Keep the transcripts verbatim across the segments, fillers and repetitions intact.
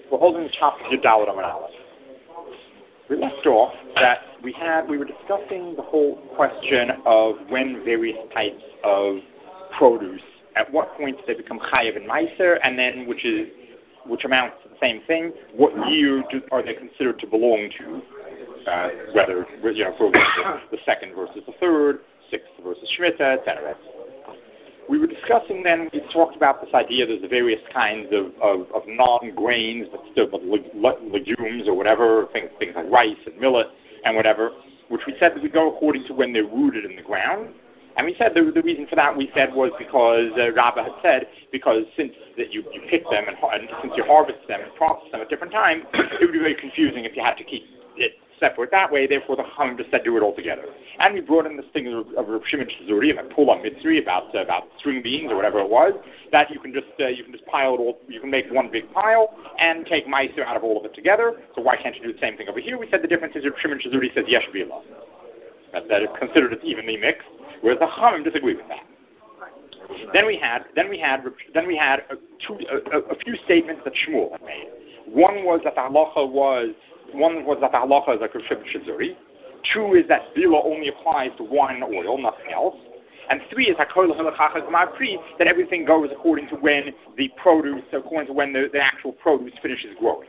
We're holding the top of Yudalad Amar Aleph. We left off that we had we were discussing the whole question of when various types of produce, at what point do they become chayav and meiser, and then which is which amounts to the same thing. What year do, are they considered to belong to? Uh, whether you know, for example, the second versus the third, sixth versus Shemitah, et cetera. We were discussing then, we talked about this idea there's the various kinds of, of, of non-grains, but still but leg- legumes or whatever, things, things like rice and millet and whatever, which we said that we go according to when they're rooted in the ground. And we said the, the reason for that, we said, was because uh, Rabbah had said, because since that you, you pick them and, and since you harvest them and process them at different times, it would be very confusing if you had to keep it separate that way. Therefore, the Chachamim just said do it all together. And we brought in this thing of, of Rav Shimon Shazuri, and Pula Mitzri about uh, about string beans or whatever it was, that you can just uh, you can just pile it all. You can make one big pile and take meiser out of all of it together. So why can't you do the same thing over here? We said the difference is Rav Shimon Shazuri says yesh bila, that, that it's considered it's evenly mixed, whereas the Chachamim disagree with that. Then we had then we had then we had a, two, a, a few statements that Shmuel had made. One was that the halacha was. One was that the halacha is like Rav Shimon Shazuri. Two is that bila only applies to wine and oil, nothing else. And three is that that everything goes according to when the produce, according to when the, the actual produce finishes growing.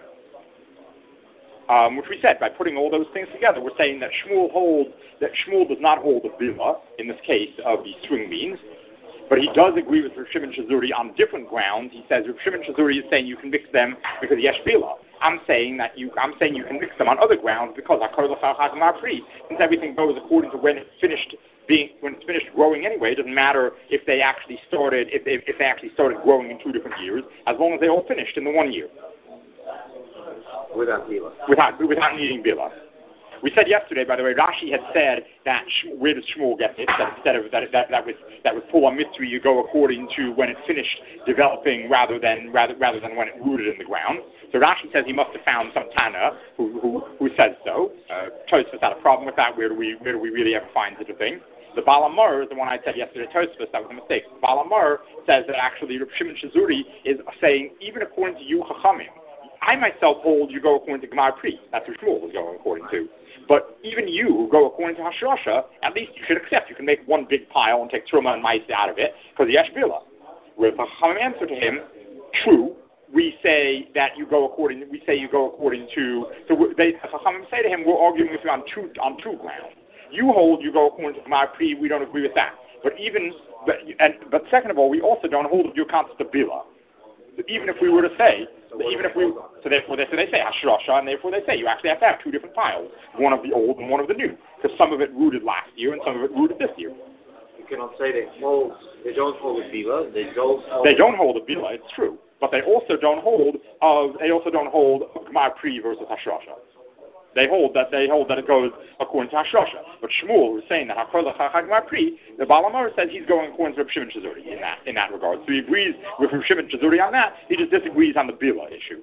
Um, which we said, by putting all those things together, we're saying that Shmuel holds, that Shmuel does not hold the bila, in this case, of the string beans, but he does agree with Rav Shimon Shazuri on different grounds. He says Rav Shimon Shazuri is saying you can mix them because yesh bila. I'm saying that you. I'm saying you can mix them on other grounds because since everything goes according to when it's finished being, when it's finished growing anyway. It doesn't matter if they actually started, if they, if they actually started growing in two different years, as long as they all finished in the one year. Without bila. Without without needing bila. We said yesterday, by the way, Rashi had said that where does Shmuel get it? That instead of that, that, that was that was Pula Mitzri, you go according to when it finished developing, rather than rather rather than when it rooted in the ground. So Rashi says he must have found some Tana who who, who says so. Uh, Tosfos had a problem with that. Where do we where do we really ever find such a thing? The Baal Amar, the one I said yesterday, Tosfos, that was a mistake. The Baal Amar says that actually Rav Shimon Shazuri is saying even according to you Chachamim. I myself hold you go according to Gemar Pri. That's what Shmuel was going according to. But even you who go according to Hashrasha, at least you should accept. You can make one big pile and take Truma and Maisa out of it, because Yesh Bila. Where the Chachamim answer to him, true, we say that you go according, we say you go according to, so they, the Chachamim say to him, we're arguing with you on two, on two grounds. You hold you go according to Gemar Pri, we don't agree with that. But even, but, and, but second of all, we also don't hold your concept of Bila. Even if we were to say, even if we, so therefore they, so they say Hashrasha, and therefore they say you actually have to have two different piles, one of the old and one of the new, because some of it rooted last year and some of it rooted this year. You cannot say they hold, they don't hold a bila, they don't hold They don't hold a bila, it's true, but they also don't hold of, they also don't hold Gemar Pri versus Hashrasha. They hold that they hold that it goes according to Hashrasha. But Shmuel was saying that Gemar Pri, the Baal Amar says he's going according to Rav Shimon Shazuri in that in that regard. So he agrees with Rav Shimon Shazuri on that. He just disagrees on the bila issue.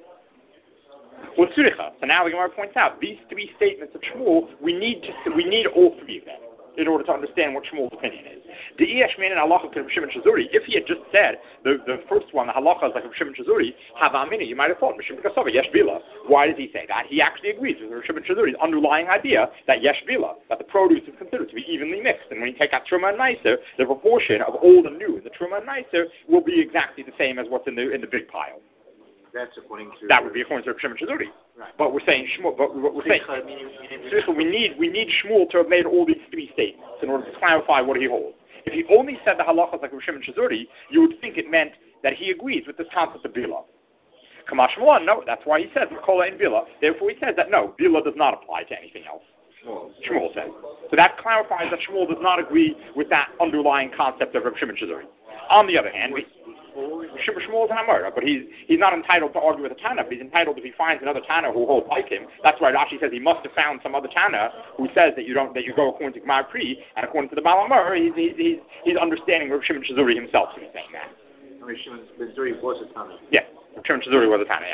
Well, so now the Gemara points out these three statements of Shmuel. We need to we need all three of them in order to understand what Shmuel's opinion is. The Iyashmin and halacha to Rav Shimon Shazuri, if he had just said the, the first one, the halacha is like Rav Shimon Shazuri, havamina, you might have thought Rav Shimon yesh bila. Why does he say that? He actually agrees with Rav Shimon Shazuri's underlying idea that yesh bila, that the produce is considered to be evenly mixed, and when you take out truma and meiser, the proportion of old and new in the truma and meiser will be exactly the same as what's in the in the big pile. That's according to that would be according to Rav Shimon Shazuri. Right. But we're saying Shmuel. But what we're saying, so we need we need Shmuel to have made all these three statements in order to clarify what he holds. If he only said the halachas like Rav Shimon Shazuri, you would think it meant that he agrees with this concept of bila. Kamash Shmuel, no, that's why he says Kola and bila. Therefore, he says that no, bila does not apply to anything else. Shmuel, Shmuel says. So that clarifies that Shmuel does not agree with that underlying concept of Rav Shimon Shazuri. On the other hand, we, Shmuel is an Amora, but he's he's not entitled to argue with a Tana. But he's entitled if he finds another Tana who holds like him. That's why Rashi says he must have found some other Tana who says that you don't that you go according to Gemar Pri, and according to the Baal Amar, he's he's he's, he's understanding Rav Shimon Shazuri himself to be saying that. Rav Shimon Shazuri was a Tana. Yeah, Rav Shimon Shazuri was a Tana. Yeah.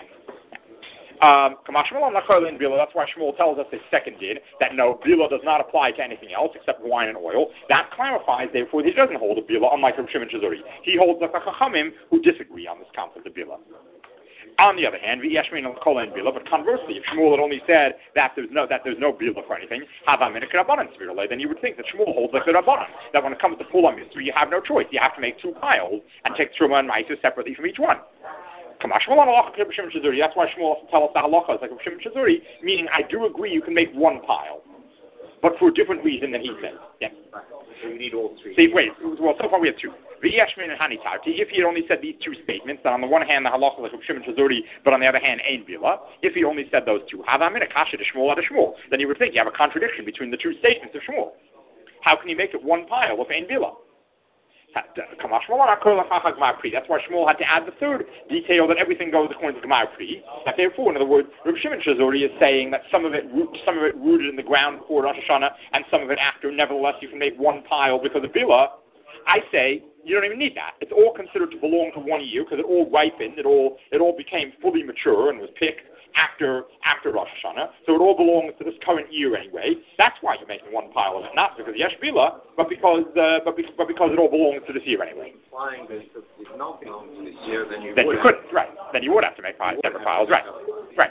Um, that's why Shmuel tells us his second din, that no, bila does not apply to anything else except wine and oil. That clarifies, therefore, that he doesn't hold a bila, unlike Rav Shimon Shazuri. He holds the Chachamim who disagree on this concept of bila. On the other hand, v'yeshmin al and bila. But conversely, if Shmuel had only said that there's no that there's no bila for anything, havamin rabbanan svirle, then you would think that Shmuel holds like the rabbanan, that when it comes to pulam mitzvah, you have no choice. You have to make two piles and take truma and ma'aser separately from each one. That's why Shmuel also tells us the halacha is like Shimon Shazuri, meaning I do agree you can make one pile, but for a different reason than he says. Yeah. So you need all three. See, wait, well, so far we have two. V'yeshmin and Hanitati. If he had only said these two statements, then on the one hand the halacha is like Shimon Shazuri, but on the other hand Ein Bila. If he only said those two, Havamin Akasha to Shmuel to Shmuel, then you would think you have a contradiction between the two statements of Shmuel. How can you make it one pile of Ein Bila? That's why Shmuel had to add the third detail that everything goes according to Gemara Pri. That therefore, in other words, Reb Shimon Shazuri is saying that some of it, some of it rooted in the ground before Rosh Hashanah, and some of it after. Nevertheless, you can make one pile because of Bila. I say you don't even need that. It's all considered to belong to one year because it all ripened. It all it all became fully mature and was picked after after Rosh Hashanah, so it all belongs to this current year anyway. That's why you're making one pile of it, not because of Yesh Bila, but because uh, but, be, but because it all belongs to this year anyway. Implying that if it did not belong to this year, then you then would you couldn't, right? Then you would have to make five separate piles, right? Right.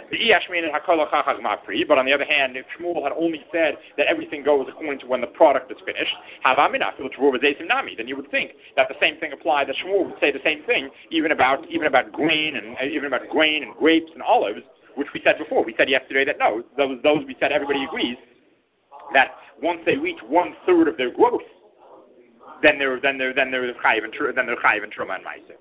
But on the other hand, if Shmuel had only said that everything goes according to when the product is finished, then you would think that the same thing applied, that Shmuel would say the same thing even about even about grain and uh, even about grain and grapes and olives, which we said before. We said yesterday that no, those those we said everybody agrees that once they reach one third of their growth, then they're then they're then they're chayiv and then they're chayiv and truma and ma'aser.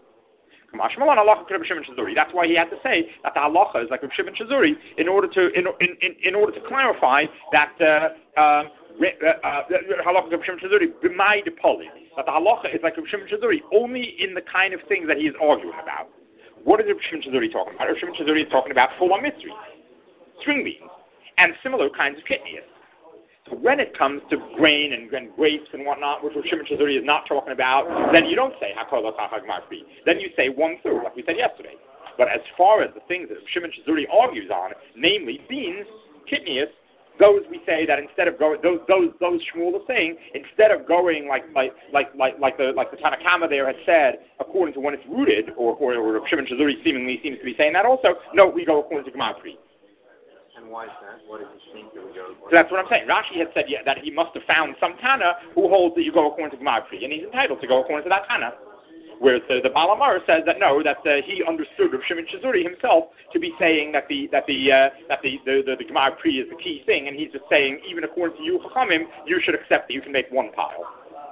That's why he had to say that the halacha is like Reb Shimon Shazuri in order to in in, in, in order to clarify that uh, um, uh, halacha Reb Shimon Shazuri b'mai depoli, that the halacha is like Reb Shimon Shazuri only in the kind of things that he is arguing about. What is Reb Shimon Shazuri talking about? Reb Shimon Shazuri is talking about full mitzri, string beans, and similar kinds of kitnias. So when it comes to grain and, and grapes and whatnot, which Shimon Shazuri is not talking about, then you don't say Hakol L'Chachag Marfi. Then you say one third, like we said yesterday. But as far as the things that Shimon Shazuri argues on, namely beans, kitnias, those we say that instead of going, those those those Shmuel is saying, instead of going like like like like like the like the Tanakama there had said, according to when it's rooted, or or, or Shimon Shazuri seemingly seems to be saying that also. No, we go according to Gemara Pri. And why is that? What does it mean that we go? So that's what I'm saying. Rashi had said yeah, that he must have found some Tana who holds that you go according to Gemara Pri, and he's entitled to go according to that Tana. Whereas the, the Baal Amar says that no, that uh, he understood Rav Shimon Shazuri himself to be saying that the that the uh, that the the, the, the Gemara Pri is the key thing, and he's just saying even according to you Chachamim, you should accept that you can make one pile.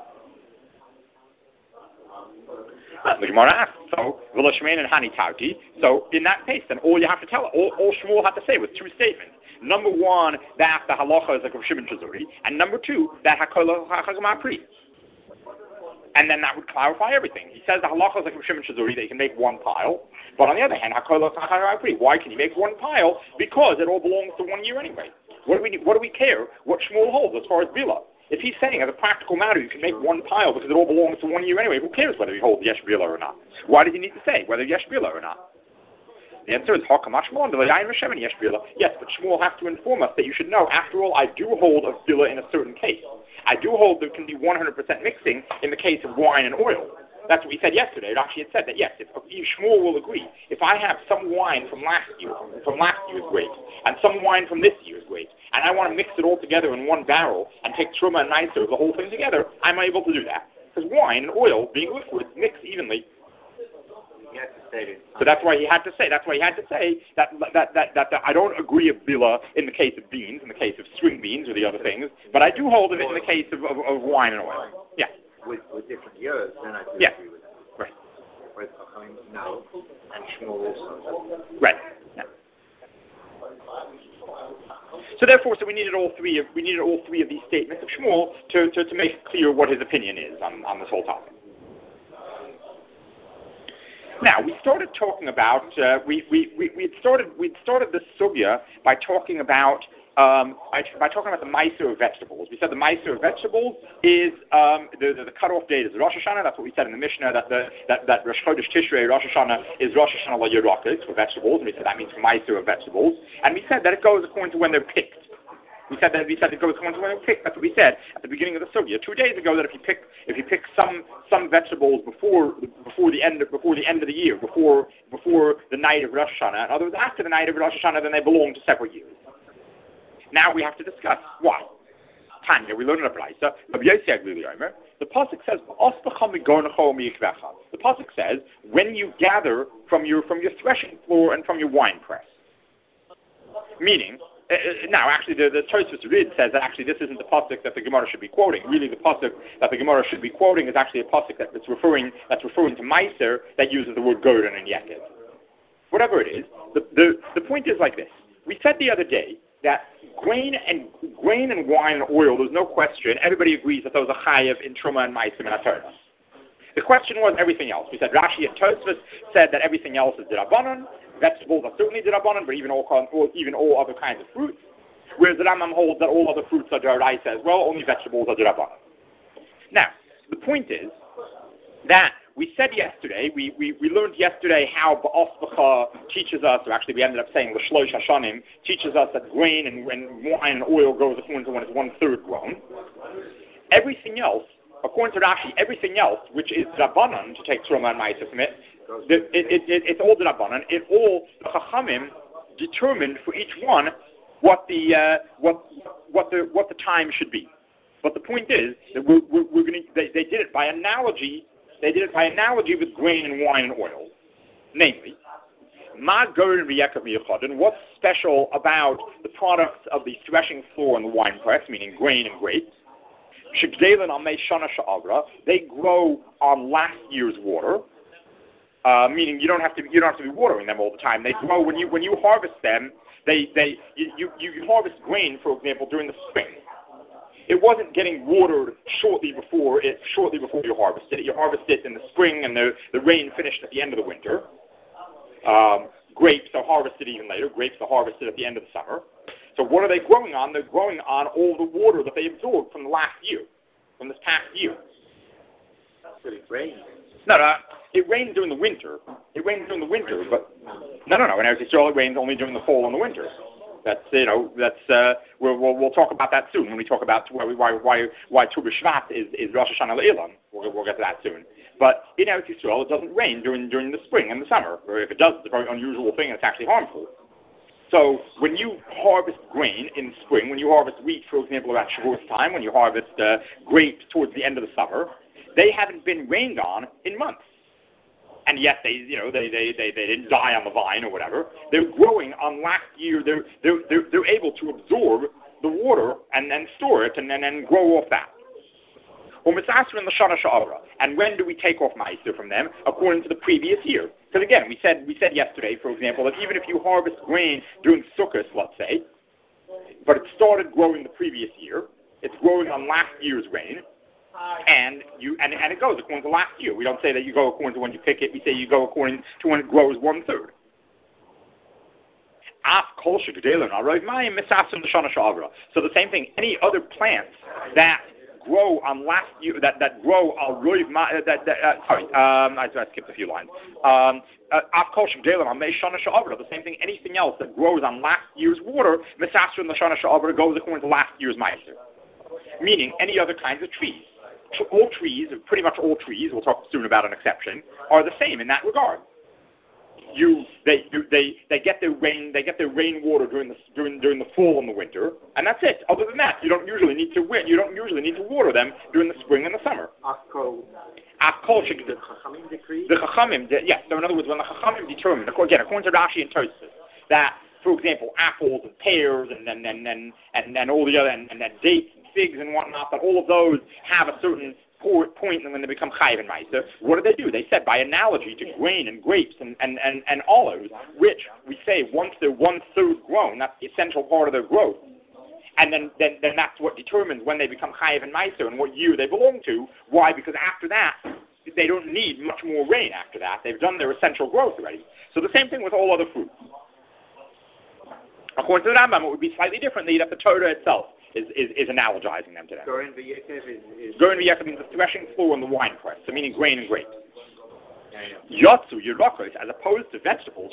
The Gemara asks, so V'lo Shmein and Hani Tauti. So in that case, then all you have to tell, all, all Shmuel had to say was two statements. Number one, that the halacha is like Rav Shimon Shazuri, and number two, that Hakol Gemara Pri. And then that would clarify everything. He says the halacha is like Rav Shimon Shazuri, that you can make one pile. But on the other hand, Hakol Gemara Pri. Why can you make one pile? Because it all belongs to one year anyway. What do we what do we care what Shmuel holds as far as Bila? If he's saying, as a practical matter, you can make one pile because it all belongs to one year anyway, who cares whether he holds Yesh Bila or not? Why does he need to say whether Yesh Bila or not? The answer is, yes, but Shmuel has to inform us that you should know, after all, I do hold of Bila in a certain case. I do hold there can be one hundred percent mixing in the case of wine and oil. That's what we said yesterday. It actually had said that, yes, if, if Shmuel will agree, if I have some wine from last year, from last year's grapes, and some wine from this year's grapes, and I want to mix it all together in one barrel and take truma and ma'aser, the whole thing together, I'm able to do that. Because wine and oil, being liquid, mix evenly. So that's why he had to say. That's why he had to say that that that that, that I don't agree of bila in the case of beans, in the case of string beans or the other things, but I do hold of it in the case of, of, of wine and oil. Yeah. With, with different years, then I do yeah. agree with that. Right. Whereas Chachamim no, and Shmuel also. Right. Yeah. So therefore, so we needed all three of we needed all three of these statements of Shmuel to, to, to make clear what his opinion is on, on this whole topic. Now we started talking about uh, we we we we started we started this sugya by talking about um, by, by talking about the ma'aser of vegetables. We said the ma'aser of vegetables is um, the, the the cutoff date is Rosh Hashanah. That's what we said in the Mishnah, that the that that Rosh Chodesh Tishrei Rosh Hashanah is Rosh Hashanah la Yerakis for vegetables, and we said that means ma'aser of vegetables, and we said that it goes according to when they're picked. We said that we said it goes according to when you pick. That's what we said at the beginning of the sugya two days ago. That if you pick if you pick some some vegetables before before the end of, before the end of the year, before before the night of Rosh Hashanah, and others after the night of Rosh Hashanah, then they belong to separate years. Now we have to discuss why. Tanya, we learn in a brayso. The pasuk says, the pasuk says, when you gather from your from your threshing floor and from your wine press. Meaning, uh, now actually the, the Tosfos Rid says that actually this isn't the pasuk that the Gemara should be quoting. Really, the pasuk that the Gemara should be quoting is actually a pasuk that, that's referring that's referring to Meiser that uses the word Goren and Yeked. Whatever it is, the, the the point is like this. We said the other day that grain and grain and wine and oil, there's no question, everybody agrees that those are chayav in Truma and Meisim and Atorah. The question was everything else. We said Rashi and Tosfos said that everything else is D'Rabbanan. Vegetables are certainly D'Rabbanan, but even all, all even all other kinds of fruits. Whereas the Rambam holds that all other fruits are D'Oraisa as well, only vegetables are D'Rabbanan. Now, the point is that we said yesterday, we, we, we learned yesterday how Ba'asbacha teaches us, or actually we ended up saying L'shloish Hashanim, teaches us that grain and, and wine and oil goes according to when it's one-third grown. Everything else, according to Rashi, everything else, which is Rabbanan, to take Truma and Ma'aseh from it, it, it, it, it's all Rabbanan. It all, the Chachamim determined for each one what the, uh, what, what the, what the time should be. But the point is that we're, we're, we're going to, they, they did it by analogy. They did it by analogy with grain and wine and oil. Namely, Ma Goren V'Yekab Miyachad, what's special about the products of the threshing floor and the wine press, meaning grain and grapes? Shegdelen Amei Shana Sha'avra, they grow on last year's water, uh, meaning you don't have to you don't have to be watering them all the time. They grow when you when you harvest them. They they you you, you harvest grain, for example, during the spring. It wasn't getting watered shortly before it shortly before you harvested it. You harvest it in the spring, and the, the rain finished at the end of the winter. Um, grapes are harvested even later. Grapes are harvested at the end of the summer. So what are they growing on? They're growing on all the water that they absorbed from the last year, from this past year. But it rains. No, no, it rains during the winter. It rains during the winter, but no, no, no. In Eretz Yisrael, it rains only during the fall and the winter. That's you know that's uh, we'll, we'll we'll talk about that soon when we talk about why why why why Tu B'Shvat is is Rosh Hashanah Le'ilam. We'll we'll get to that soon. But in Eretz Yisrael, it doesn't rain during during the spring and the summer. Or if it does, it's a very unusual thing, and it's actually harmful. So when you harvest grain in spring, when you harvest wheat, for example, about Shavuot time, when you harvest uh, grapes towards the end of the summer, they haven't been rained on in months. And yet they, you know, they, they, they, they didn't die on the vine or whatever. They're growing on last year. They're, they're, they're, they're able to absorb the water and then store it and then and grow off that. And when do we take off ma'aser from them? According to the previous year. Because again, we said we said yesterday, for example, that even if you harvest grain during Sukkot, let's say, but it started growing the previous year, it's growing on last year's rain, and you and, and it goes according to last year. We don't say that you go according to when you pick it. We say you go according to when it grows one third. So the same thing. Any other plants that grow on last year that that grow on that, that uh, sorry, um, I, I skipped a few lines. Um, uh, the same thing. Anything else that grows on last year's water, goes according to last year's ma'aser. Meaning any other kinds of trees. All trees, pretty much all trees, we'll talk soon about an exception, are the same in that regard. You, they, you, they, they get their rain, they get their rainwater during the during during the fall and the winter, and that's it. Other than that, you don't usually need to win. You don't usually need to water them during the spring and the summer. Afkol. Afkol. The Chachamim decree. The Chachamim, yes. So in other words, when the Chachamim determined, again, according to Rashi and Tosfos, that for example, apples and pears and and and and and, and all the other and, and that dates. Figs and whatnot, that all of those have a certain point when they become chayiv and ma'aser. What do they do? They said by analogy to grain and grapes and, and, and, and olives, which we say once they're one-third grown, that's the essential part of their growth. And then, then, then that's what determines when they become chayiv and ma'aser and what year they belong to. Why? Because after that, they don't need much more rain after that. They've done their essential growth already. So the same thing with all other fruits. According to the Rambam, it would be slightly differently that the Torah itself Is, is, is analogizing them to them. Goren v'Yekab is... is Goren v'Yekab means the threshing floor and the wine press, so meaning grain and grapes. Yotzu, Yerokos, as opposed to vegetables,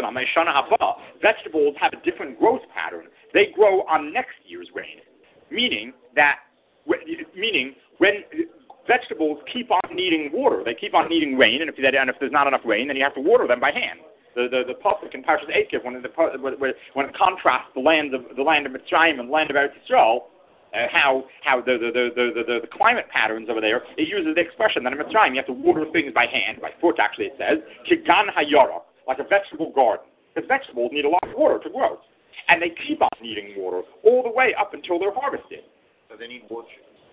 vegetables have a different growth pattern. They grow on next year's rain, meaning that, meaning when vegetables keep on needing water, they keep on needing rain, and if, and if there's not enough rain, then you have to water them by hand. The the the pasuk in Parshas Eikev, when the when it contrasts the land of the land of Mitzrayim and the land of Eretz Yisrael, uh, how how the the, the the the the climate patterns over there, it uses the expression that in Mitzrayim you have to water things by hand, by foot actually it says, kigan hayara, like a vegetable garden. Because vegetables need a lot of water to grow, and they keep on needing water all the way up until they're harvested. So they need water.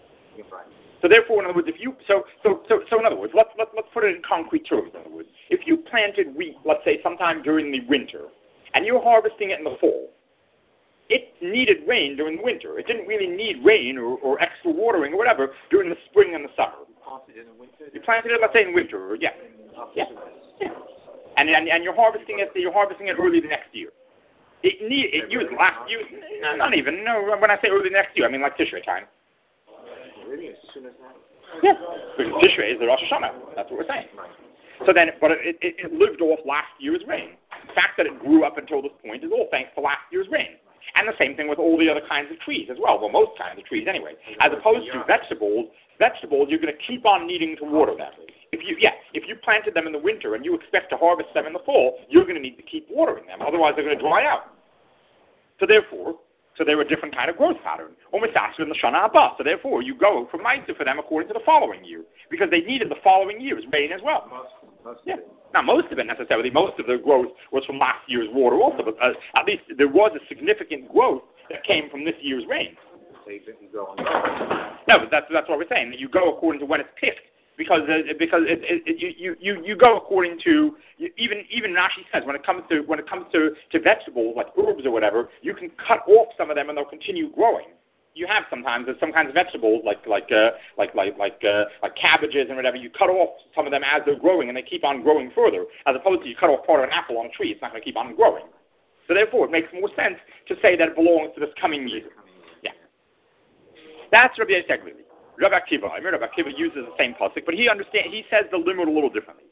So therefore, in other words, if you so so so so in other words, let's let's let's put it in concrete terms. In other words, if you planted wheat, let's say sometime during the winter, and you're harvesting it in the fall, it needed rain during the winter. It didn't really need rain or, or extra watering or whatever during the spring and the summer. Planted in the winter. You planted it, let's say, in winter, or, yeah, yeah, yeah. And, and and you're harvesting it. You're harvesting it early the next year. It need it used last year. No, not even. No, when I say early next year, I mean like Tishrei time. Really, as soon as that? Yeah, because Tishrei is the Rosh Hashanah. That's what we're saying. So then, but it, it, it lived off last year's rain. The fact that it grew up until this point is all thanks to last year's rain. And the same thing with all the other kinds of trees as well. Well, most kinds of trees anyway. As opposed to vegetables, vegetables you're going to keep on needing to water them. If you, yeah, if you planted them in the winter and you expect to harvest them in the fall, you're going to need to keep watering them. Otherwise, they're going to dry out. So therefore, so they're a different kind of growth pattern. Almost faster than the Shana Haba. So therefore, you go from Maisa for them according to the following year. Because they needed the following year's rain as well. Most, most yeah. Not most of it necessarily. Most of the growth was from last year's water also. But uh, at least there was a significant growth that came from this year's rain. So you go on. No, but that's, that's what we're saying. That you go according to when it's picked. Because uh, because it, it, it, you, you, you go according to you, even even Rashi says when it comes to when it comes to, to vegetables like herbs or whatever, you can cut off some of them and they'll continue growing. You have sometimes there's some kinds of vegetables like like uh, like like like uh, like cabbages and whatever. You cut off some of them as they're growing and they keep on growing further. As opposed to you cut off part of an apple on a tree, it's not going to keep on growing. So therefore, it makes more sense to say that it belongs to this coming year. Yeah, that's Rabbi Yitzchak Levi. Rabbi Akiva, I mean, Rabbi Akiva uses the same pasuk, but he understand. He says the limud a little differently.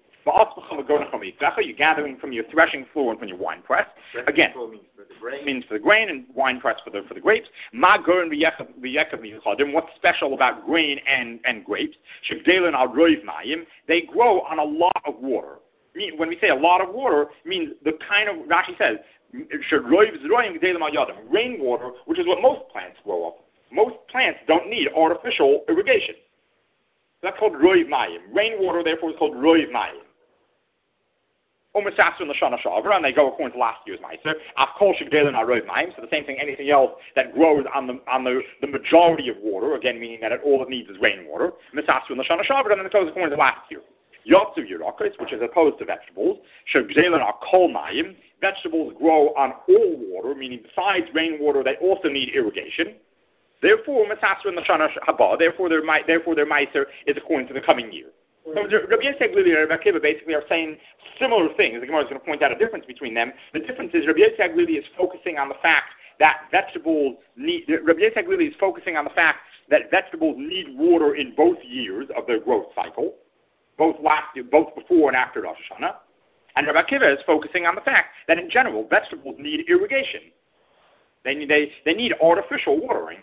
You're gathering from your threshing floor and from your wine press. Again, means for the grain, means for the grain and wine press for the for the grapes. What's special about grain and, and grapes? They grow on a lot of water. When we say a lot of water, it means the kind of Rashi says rainwater, which is what most plants grow up. Most plants don't need artificial irrigation. That's called roiv mayim. Rainwater, therefore, is called roiv mayim. Omesasu and the Shana Shavra, and they go according to last year's meiser. Afkol shegdelen roiv mayim. So the same thing. Anything else that grows on the on the, the majority of water, again meaning that it, all it needs is rainwater. Mesasu and the Shana Shavra, and then it goes according to last year. Yotzu Yerakos, which is opposed to vegetables. Shegdelen kol mayim. Vegetables grow on all water, meaning besides rainwater, they also need irrigation. Therefore, Masasra and the Shana Haba, therefore their therefore their Meiser is according to the coming year. So Rabbi Yitzchak Levi and Rabbi Akiva basically are saying similar things. The Gemara is going to point out a difference between them. The difference is Rabbi Yitzchak Levi is focusing on the fact that vegetables need. Rabbi Yitzchak Levi is focusing on the fact that vegetables need water in both years of their growth cycle, both last, both before and after Rosh Hashanah. And Rabbi Akiva is focusing on the fact that in general vegetables need irrigation. They need they, they need artificial watering.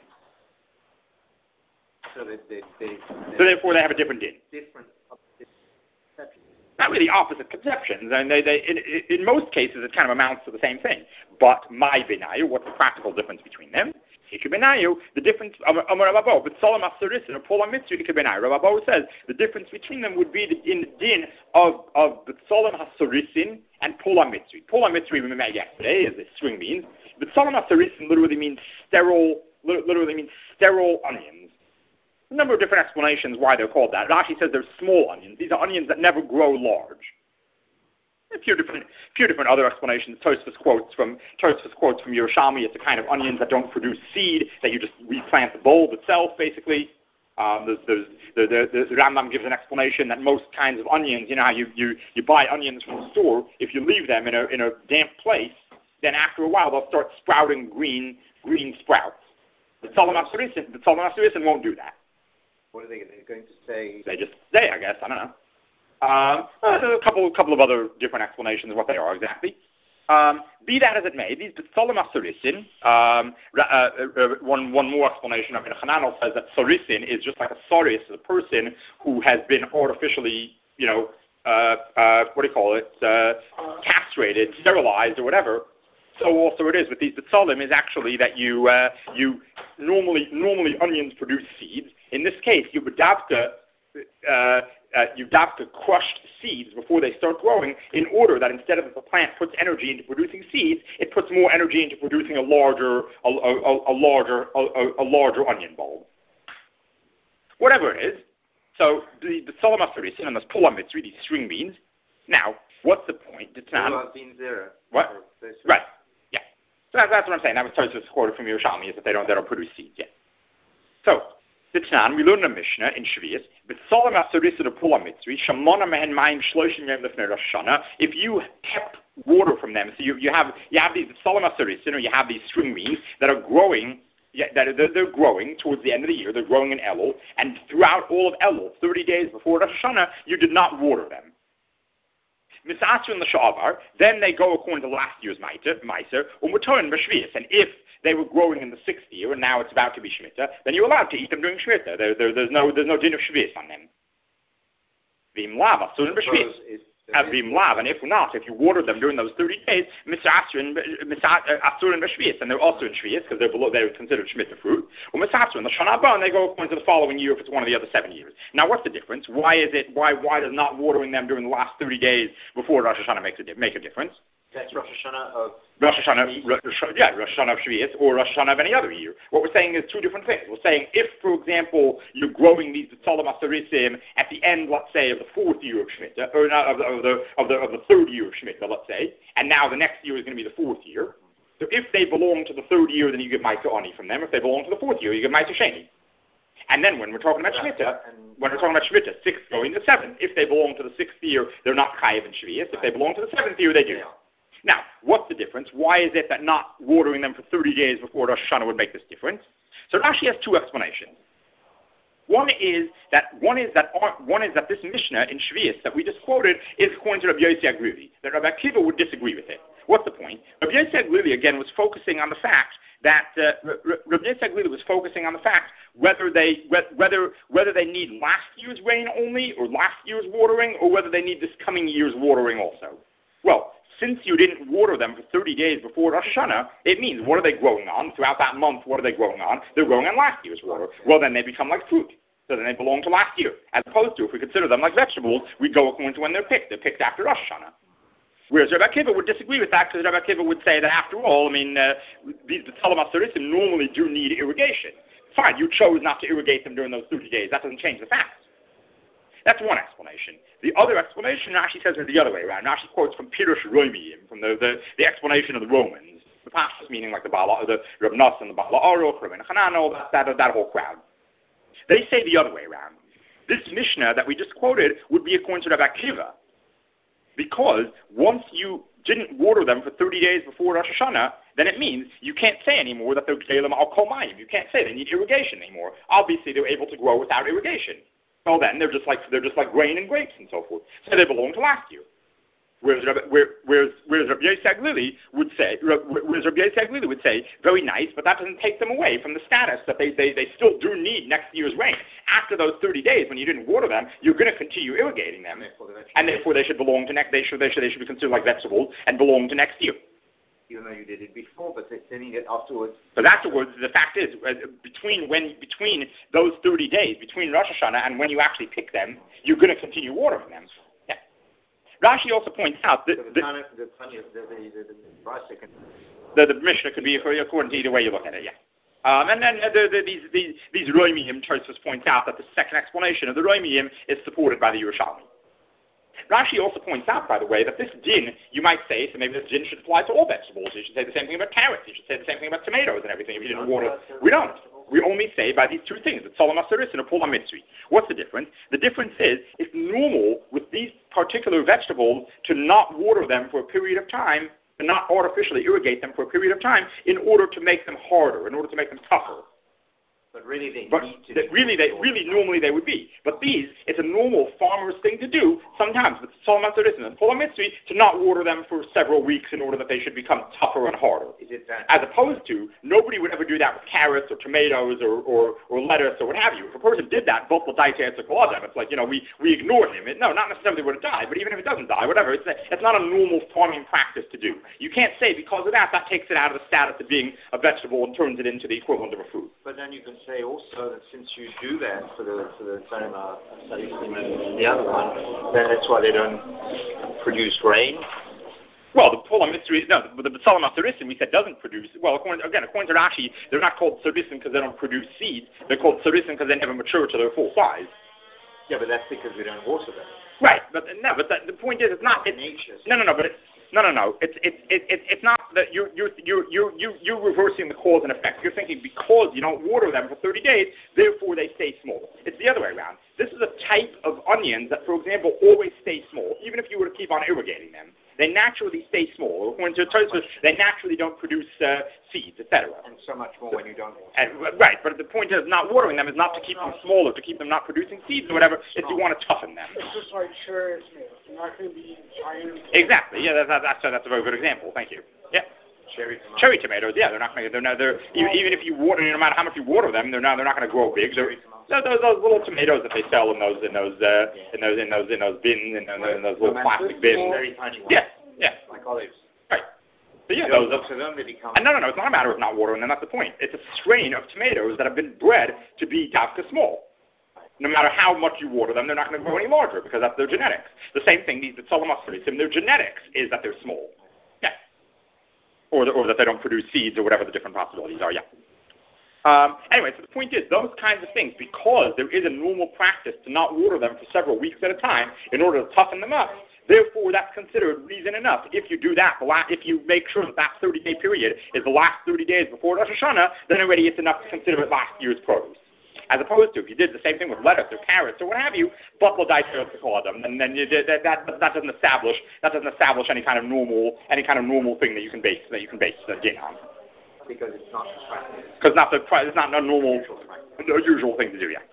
So, they, they, they, so therefore, they have a different din. Different conceptions. Not really opposite conceptions. And they, they, in, in most cases, it kind of amounts to the same thing. But my benayu, what's the practical difference between them? Benayu, the difference. But Solom Asurisin or Pola Mitzri benayu. Rabbi says the difference between them would be the, in the din of of the Solom Hasurisin and Pola Mitzri. Pola Mitzri we met yesterday, as the string means. But Solom Hasurisin literally means sterile. Literally means sterile onions. A number of different explanations why they're called that. Rashi says they're small onions. These are onions that never grow large. A few different, few different other explanations. Tosfos quotes from Tosfos quotes from Yerushalmi. It's a kind of onions that don't produce seed, that you just replant the bulb itself, basically. Um, there's, there's, the, the, the Rambam gives an explanation that most kinds of onions, you know how you, you, you buy onions from the store, if you leave them in a in a damp place, then after a while they'll start sprouting green green sprouts. The Tzolom HaSurisin, the Tzolom HaSurisin won't do that. What are they, they're going to say? They just stay, I guess. I don't know. Um, uh, there's a couple, couple of other different explanations of what they are exactly. Um, be that as it may, these Betzolim Asarisin, um, uh, uh, one, one more explanation of it, Hananel says that Sarisin is just like a Saris, a person who has been artificially, you know, uh, uh, what do you call it, uh, castrated, sterilized, or whatever. So also it is with these Betzolim is actually that you, uh, you normally, normally onions produce seeds. In this case, you would have to, uh, Uh, you have to crush seeds before they start growing in order that instead of the plant puts energy into producing seeds, it puts more energy into producing a larger, a, a, a larger, a, a larger onion bulb. Whatever it is. So the the Solomastarisin and the Pulamitri, these string beans. Now, what's the point? It's not beans there. What? Right. Yeah. So that's, that's what I'm saying. That was Tosfos quoted from Yerushalmi is that they don't they don't produce seeds yet. So. Titnan, we learn in the Mishnah in Shvius, B'tzolim Asarisa de Pula Mitzri, Shamona Mehen Mayim Shloshim Yom Lefnei Rosh Hashanah. If you kept water from them, so you, you have you have these B'tzolim Asarisa, or you have these string beans that are growing, yeah, that are, they're, they're growing towards the end of the year. They're growing in Elul, and throughout all of Elul, thirty days before Rosh Hashanah, you did not water them. Misasr and the Sha'avar, then they go according to last year's Meiser, Umutoin B'Shvius, and if they were growing in the sixth year, and now it's about to be Shemitah, then you're allowed to eat them during Shemitah. There, there, there's no there's no din of Shvius on them. Vim Lava, so B'Shvius. Vim Lava, and if not, if you water them during those thirty days, Misasr and B'Shvius, and they're also in Shvius because they're below, they're considered Shemitah fruit. Or Misasr and the Shana Haba, and they go according to the following year if it's one of the other seven years. Now, what's the difference? Why is it? Why why does not watering them during the last thirty days before Rosh Hashanah makes a make a difference? That's Rosh Hashanah of Rosh Hashanah, Rosh, yeah, Rosh Hashanah of Shvius or Rosh Hashanah of any other year. What we're saying is two different things. We're saying if, for example, you're growing these B'tzolim Asarisim at the end, let's say, of the fourth year of Shemitah, or not of the of the of the, of the third year of Shemitah, let's say, and now the next year is going to be the fourth year. So if they belong to the third year, then you get Ma'aser Ani from them. If they belong to the fourth year, you get Ma'aser Sheni. And then when we're talking about Shemitah, when we're talking about Shemitah, sixth going to seventh, if they belong to the sixth year, they're not Chayiv in Shvius. If they belong to the seventh year, they do. Now, what's the difference? Why is it that not watering them for thirty days before Rosh Hashanah would make this difference? So Rashi has two explanations. One is that one is that one is that this Mishnah in Shvius that we just quoted is according to Rabbi Yossi Aglili. That Rabbi Akiva would disagree with it. What's the point? Rabbi Yossi Aglili again was focusing on the fact that uh, Rabbi Yossi Aglili was focusing on the fact whether they whether whether they need last year's rain only or last year's watering or whether they need this coming year's watering also. Well, since you didn't water them for thirty days before Rosh Hashanah, it means what are they growing on? Throughout that month, what are they growing on? They're growing on last year's water. Well, then they become like fruit. So then they belong to last year. As opposed to, if we consider them like vegetables, we go according to when they're picked. They're picked after Rosh Hashanah. Whereas Rabbi Akiva would disagree with that because Rabbi Akiva would say that after all, I mean, uh, these B'tzolim Asarisim normally do need irrigation. Fine, you chose not to irrigate them during those thirty days. That doesn't change the fact. That's one explanation. The other explanation, Rashi says, is the other way around. Rashi quotes from Pirush Romeim, from the, the, the explanation of the Romans, the Pashas, meaning like the Bala, the Reb Nas and the Bala Aruch, Rabbi Hananel, that, that, that whole crowd. They say the other way around. This Mishnah that we just quoted would be according to Rabbi Akiva, because once you didn't water them for thirty days before Rosh Hashanah, then it means you can't say anymore that they're G'elim al Kol Mayim. You can't say they need irrigation anymore. Obviously, they're able to grow without irrigation. Well, then they're just like they're just like grain and grapes and so forth. So they belong to last year. Whereas Rabbi, where, whereas, whereas Rabbi Yossi Aglili would say, whereas Rabbi Yossi Aglili would say, very nice, but that doesn't take them away from the status that they, they, they still do need next year's rain. After those thirty days, when you didn't water them, you're going to continue irrigating them, and therefore they should belong to next. They should they should they should be considered like vegetables and belong to next year. Even though you did it before, but then you get afterwards. But afterwards, the fact is, uh, between when between those thirty days, between Rosh Hashanah and when you actually pick them, you're going to continue watering them. Yeah. Rashi also points out that so the, the, the, the, the, the, the, the Mishnah could be according to either way you look at it. Yeah. Um, and then uh, the, the, these these these Romeim, Tosfos points out that the second explanation of the Romeim is supported by the Yerushalmi. Rashi also points out, by the way, that this din, you might say, so maybe this din should apply to all vegetables. You should say the same thing about carrots. You should say the same thing about tomatoes and everything if you didn't water. We don't. We only say by these two things, the Tzolim Asaris and a Pula Mitzri. What's the difference? The difference is it's normal with these particular vegetables to not water them for a period of time, to not artificially irrigate them for a period of time in order to make them harder, in order to make them tougher. But really they but need to that really, they really normally they would be. But these, it's a normal farmer's thing to do sometimes with Solomon Tzorisim and Pola Mitzri to not water them for several weeks in order that they should become tougher and harder. Is it that? As opposed to, nobody would ever do that with carrots or tomatoes or, or, or lettuce or what have you. If a person did that, both will die to answer them. It's like, you know, we, we ignore him. It, no, not necessarily would it die, but even if it doesn't die, whatever, it's, a, it's not a normal farming practice to do. You can't say because of that, that takes it out of the status of being a vegetable and turns it into the equivalent of a food. But then you can say also that since you do that for the for the Tzarima Tzarisim and the other one, then that's why they don't produce grain. Well, the Pola Mitzri, no, the, the Solomon Tzorisim we said doesn't produce. Well, according, again, according to Rashi, they're not called Tzorisim because they don't produce seeds. They're called Tzorisim because they never mature to their full size. Yeah, but that's because we don't water them. Right, but no, but the, the point is, it's not. It's, nature. No, no, no, but it's no, no, no. It's it's it, it, it's not that you you you you you you're reversing the cause and effect. You're thinking because you don't water them for thirty days, therefore they stay small. It's the other way around. This is a type of onions that, for example, always stay small, even if you were to keep on irrigating them. They naturally stay small. According to Tosfos, they naturally don't produce uh, seeds, et cetera. And so much more when you don't water them. And, right, but the point is not watering them is not to keep them smaller, to keep them not producing seeds or whatever. It's you want to toughen them. It's just like cherry tomatoes. They're not going to be giant. Exactly. Yeah, that, that, that's that's a very good example. Thank you. Yeah. Cherry tomatoes. Cherry tomatoes. Yeah, they're not going to. They're not. They're even, even if you water, no matter how much you water them, they're not. They're not going to grow big. They're, those, those those little tomatoes that they sell in those in those uh, in those in those in those bins in, in, in those little plastic bins. Very tiny ones. Yeah. Yeah. Like olives. Right. So yeah, those, those, those them, they become... And no, no, no, it's not a matter of not watering them, that's the point. It's a strain of tomatoes that have been bred to be dafka small. No matter how much you water them, they're not going to grow any larger because that's their genetics. The same thing, these the Solomon Tzorisim, their genetics is that they're small. Yeah. Or, the, or that they don't produce seeds or whatever the different possibilities are, yeah. Um, anyway, so the point is, those kinds of things, because there is a normal practice to not water them for several weeks at a time in order to toughen them up, therefore, that's considered reason enough. If you do that, if you make sure that that thirty-day period is the last thirty days before Rosh Hashanah, then already it's enough to consider it last year's produce. As opposed to if you did the same thing with lettuce or carrots or what have you, but them, and then you did, that, that that doesn't establish that doesn't establish any kind of normal any kind of normal thing that you can base that you can base the din on. Because it's not the practice. Because not the it's not a normal, a usual thing to do. Yeah.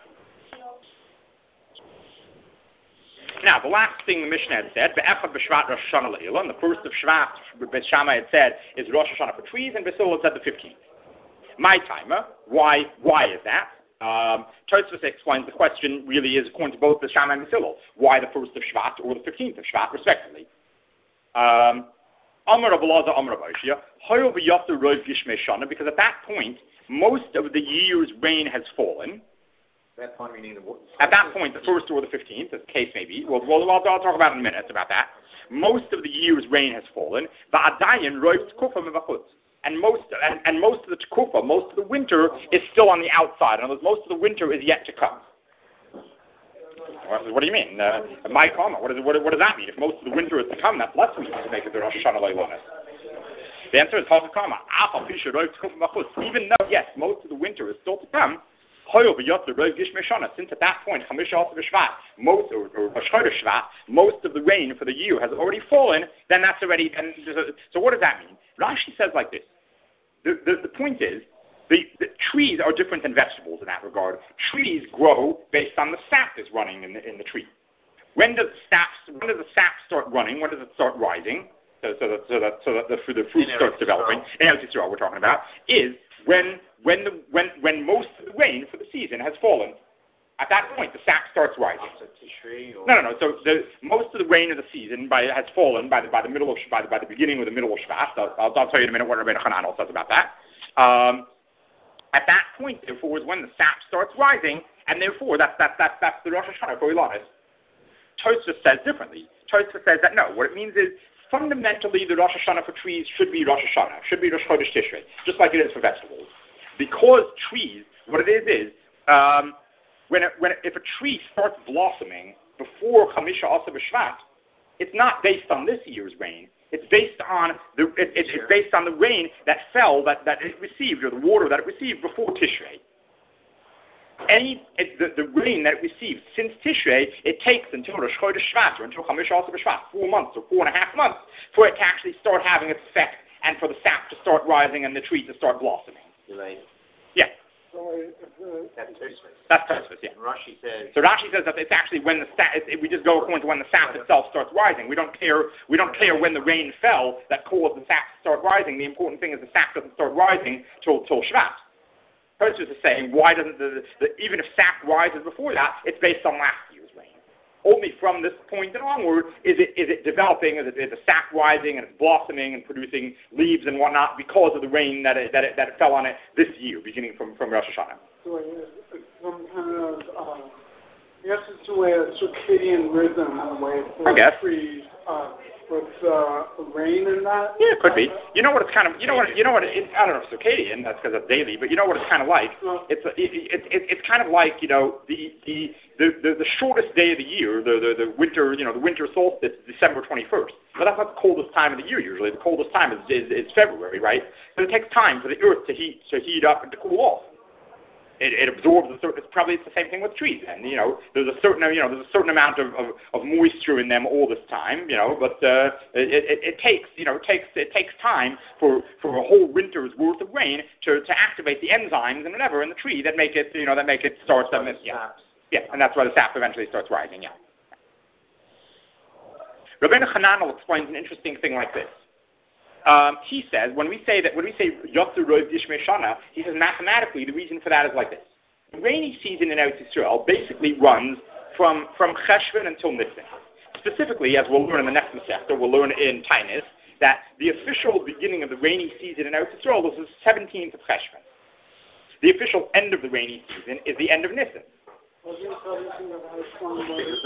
Now, the last thing the Mishnah had said, Be'echad b'Shvat Rosh Hashanah le'ila, and the first of Shvat, Beis Shammai had said, is Rosh Hashanah for trees, and Beis Hillel had said the fifteenth. My timer, why why is that? Um, Tosfos explains the question really is according to both Beis Shammai and Beis Hillel, why the first of Shvat or the fifteenth of Shvat, respectively. Um, Amar Rav Elazar, Amar Rav Oshia, Hoyel v'Yatzer Roiv Gishmei Shana, because at that point, most of the year's rain has fallen. At that point, we need the At that point, the first or the fifteenth, as the case may be, well, well I'll, I'll talk about in a minute about that. Most of the year's rain has fallen. Va'adayin roivs kufa mevachutz. And most, and, and most of the tekufa, most of the winter is still on the outside. In other words, most of the winter is yet to come. What, what do you mean? Uh, my comment. What, is, what, what does that mean? If most of the winter is to come, that's less reason to make it the Rosh Hashanah Leilonis. The answer is Halakama. Even though, yes, most of the winter is still to come, since at that point, most or, or most of the rain for the year has already fallen, then that's already. Then, so what does that mean? Rashi says like this. The, the, the point is, the, the trees are different than vegetables in that regard. Trees grow based on the sap that's running in the, in the tree. When does the sap, when does the sap start running? When does it start rising? So, so that, so that, so that the, the fruit starts developing. In Eretz Yisrael, we're talking about is when when the when when most of the rain for the season has fallen. At that point, the sap starts rising. No, no, no. So the, most of the rain of the season by, has fallen by the by the middle of by the, by the beginning or the middle of Shvat. I'll, I'll, I'll tell you in a minute what Rabbeinu Hanan says about that. Um, at that point, therefore, is when the sap starts rising, and therefore that's that's that's that's the Rosh Hashanah for Ilanis. Tosfos says differently. Tosfos says that no. What it means is fundamentally the Rosh Hashanah for trees should be Rosh Hashanah, should be Rosh Chodesh Tishrei, just like it is for vegetables. Because trees, what it is is. Um, When, it, when it, if a tree starts blossoming before Chamisha Asa B'Shvat, it's not based on this year's rain. It's based on the it, it, it's based on the rain that fell that, that it received or the water that it received before Tishrei. Any it, the, the rain that it received since Tishrei, it takes until Rosh Chodesh Shvat or until Chamisha Asa B'Shvat, four months or four and a half months, for it to actually start having its effect and for the sap to start rising and the tree to start blossoming. Right. Yeah. So if, uh, That's Tosfos. That's Tosfos, yeah. And Rashi says. So Rashi says that it's actually when the sap, it, we just go according to when the sap itself starts rising. We don't care. We don't care when the rain fell that caused the sap to start rising. The important thing is the sap doesn't start rising till till Shvat. Tosfos is saying why doesn't the, the even if sap rises before that, it's based on last year's rain. Only from this point and onward is it is it developing, is it is the sap rising and it's blossoming and producing leaves and whatnot because of the rain that it, that it, that it fell on it this year, beginning from, from Rosh Hashanah. So it's some kind of, uh, I guess it's a way of circadian rhythm in a way for I guess. trees uh, with uh, rain and that. Yeah, it could be. You know what it's kind of. You know what. You know what. It, I don't know if circadian. That's because it's daily. But you know what it's kind of like. It's a, it, it, it, it's kind of like you know the the, the, the the shortest day of the year. The, the the winter. You know the winter solstice is December twenty-first. But that's not the coldest time of the year usually. The coldest time is is, is February, right? But it takes time for the earth to heat to heat up and to cool off. It, it absorbs a certain. It's probably it's the same thing with trees, and you know there's a certain you know there's a certain amount of, of, of moisture in them all this time, you know. But uh, it, it, it takes you know it takes it takes time for, for a whole winter's worth of rain to, to activate the enzymes and whatever in the tree that make it you know that make it start them yeah yeah and that's why the sap eventually starts rising yeah. Rabbeinu Hananel explains an interesting thing like this. Um, he says, when we say that, when we say Yotzer Rov Dishmei Shana, he says mathematically the reason for that is like this. The rainy season in Eretz Yisrael basically runs from, from Cheshvan until Nisan. Specifically, as we'll learn in the next Masechta, we'll learn in Tainis, that the official beginning of the rainy season in Eretz Yisrael was the seventeenth of Cheshvan. The official end of the rainy season is the end of Nisan. Was it everything that has come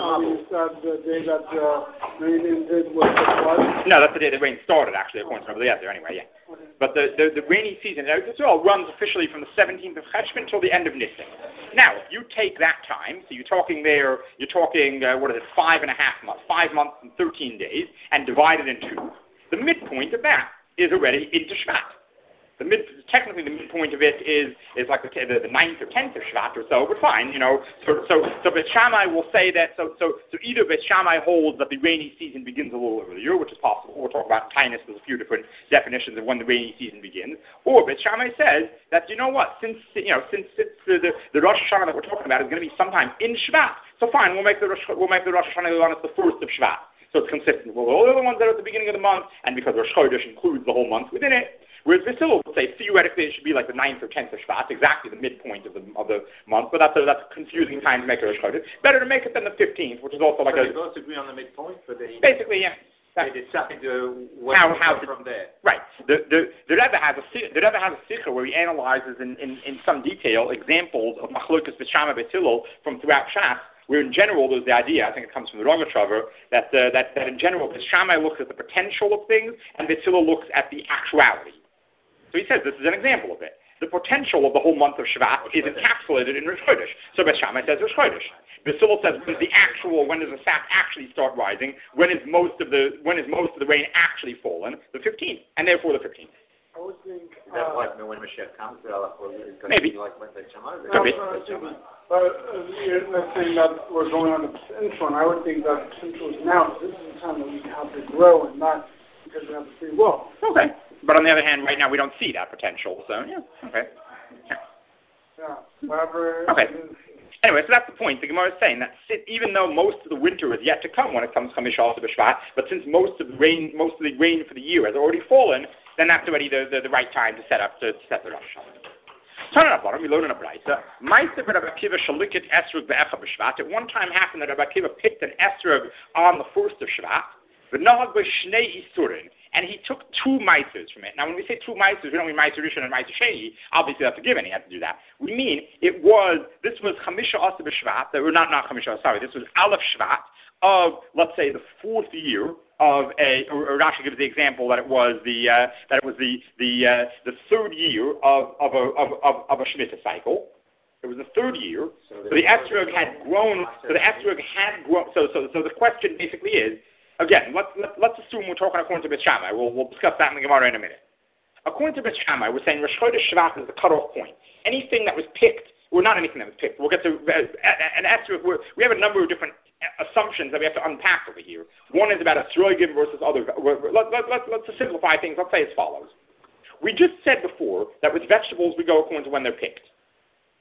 that the day that the rain ended was the flood? No, that's the day the rain started, actually, according to the other, anyway, yeah. Okay. But the, the, the rainy season in Eretz Yisrael runs officially from the seventeenth of Cheshvan until the end of Nisan. Now, if you take that time, so you're talking there, you're talking, uh, what is it, five and a half months, five months and thirteen days, and divide it in two, the midpoint of that is already into Shvat. The mid, technically, the midpoint of it is is like the, the, the ninth or tenth of Shvat or so, but fine, you know. So so so Beit Shammai will say that. So so so either Beit Shammai holds that the rainy season begins a little earlier, which is possible. We'll talk about Tainus. There's a few different definitions of when the rainy season begins. Or Beit Shammai says that you know what, since you know since, since the, the the Rosh Hashanah that we're talking about is going to be sometime in Shvat, so fine, we'll make the Rosh, we'll make the Rosh Hashanah on the first of Shvat. So it's consistent with all the other ones that are at the beginning of the month, and because Rosh Chodesh includes the whole month within it. Whereas Vasilu would say theoretically it should be like the ninth or tenth of Shvat, exactly the midpoint of the of the month, but that's a, that's a confusing time to make a Rosh Chodesh. Better to make it than the fifteenth, which is also like but a... they both agree on the midpoint, but they... Basically, yeah. They decide to what how, how to, from there. Right. The, the, the Rebbe has a the Rebbe has a sikha where he analyzes in, in, in some detail examples of Machlokas Beit Shammai Beit Hillel from throughout Shas, where in general there's the idea, I think it comes from the Rogachover, that, uh, that, that in general Beit Shammai looks at the potential of things and Beit Hillel looks at the actuality. So he says this is an example of it. The potential of the whole month of Shvat is encapsulated in Rosh Chodesh. So Beit Shammai says Rosh Chodesh. Beit Hillel says when is the actual, when does the sap actually start rising? When is most of the when is most of the rain actually fallen? The fifteenth, and therefore the fifteenth. I would think. Is that uh, like when Mashiach comes? Maybe. Like when Beit Shammai. Could be. But uh, you're not saying that we're going on the potential, and I would think that potential is now. This is the time that we have to grow, and not because we have the free will. Okay. But on the other hand, right now we don't see that potential, so yeah, okay. Yeah. Yeah, whatever. Okay. Anyway, so that's the point. The Gemara is saying that even though most of the winter is yet to come when it comes to Chamisha to B'Shvat, but since most of the rain, most of the rain for the year has already fallen, then that's already the, the, the right time to set up to, to set the Rosh Hashanah. Turn it up, bottom. We learn in a brayta. Ma'aser Rabbi Akiva shalikit esrog be'echa b'Shvat. At one time happened that Rabbi Akiva picked an esrog on the first of Shvat, v'nahag b'shnei isurin. And he took two maisers from it. Now, when we say two maisers, we don't mean maiser rishon and maiser sheni. Obviously, that's a given. He had to do that. We mean it was, this was chamisha asa b'shvat, or not, not chamisha, sorry, this was aleph shvat of, let's say, the fourth year of a, or, or Rashi gives the example that it was the, uh, that it was the, the, uh, the third year of, of a, of, of, of a Shemitah cycle. It was the third year. So the, so the esrog had grown, so the esrog had grown, so, so, so the question basically is, again, let's, let, let's assume we're talking according to Beit Shammai. We'll, we'll discuss that in the Gemara in a minute. According to Beit Shammai, we're saying Rosh Chodesh Shvat is the cutoff point. Anything that was picked, well, not anything that was picked. We'll get to, uh, an esrog, we have a number of different assumptions that we have to unpack over here. One is about esrogim versus other. Let, let, let, let's simplify things. Let's say as follows. We just said before that with vegetables we go according to when they're picked.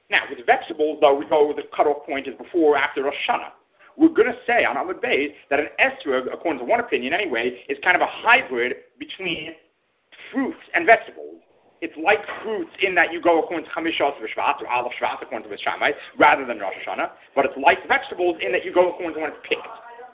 Now, with vegetables, though, we go, the cutoff point is before or after Rosh Hashanah. We're going to say on Amud Beis that an esrog, according to one opinion anyway, is kind of a hybrid between fruits and vegetables. It's like fruits in that you go according to Chamishas V'Shvat, or Aleph Shvat, according to Beis Shammai, rather than Rosh Hashanah. But it's like vegetables in that you go according to when it's picked.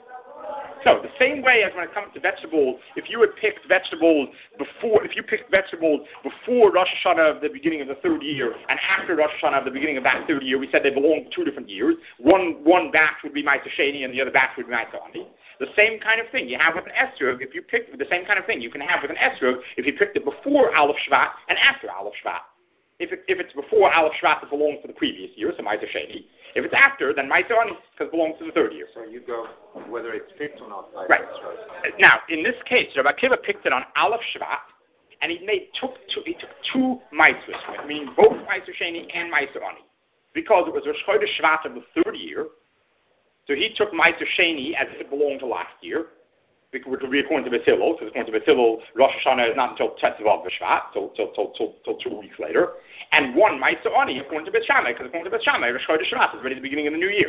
So the same way as when it comes to vegetables, if you had picked vegetables before, if you picked vegetables before Rosh Hashanah of the beginning of the third year, and after Rosh Hashanah of the beginning of that third year, we said they belong to two different years. One one batch would be Ma'aser Sheni, and the other batch would be Ma'aser Ani. The same kind of thing you have with an esrog. If you pick the same kind of thing you can have with an esrog if you picked it before Aleph Shvat and after Aleph Shvat. If, it, if it's before Aleph Shvat, it belongs to the previous year, so Ma'aser Sheni. If it's after, then Ma'aser Ani, because it belongs to the third year. So you go whether it's picked or not. Like right. Now, in this case, Rabbi Akiva picked it on Aleph Shvat, and he made took two, he took two Ma'aser, meaning both Ma'aser Sheni and Ma'aser Ani, because it was Rosh Chodesh Shvat of the third year. So he took Ma'aser Sheni as if it belonged to last year, which would be according to Beis Hillel, because according to Beis Hillel, Rosh Hashanah is not until Tetzavav B'Shvat, till, till, till, till, till two weeks later. And one Ma'aser Ani according to Beis Shammai, because according to Beis Shammai, Rosh Chodesh Shvat is already the beginning of the new year.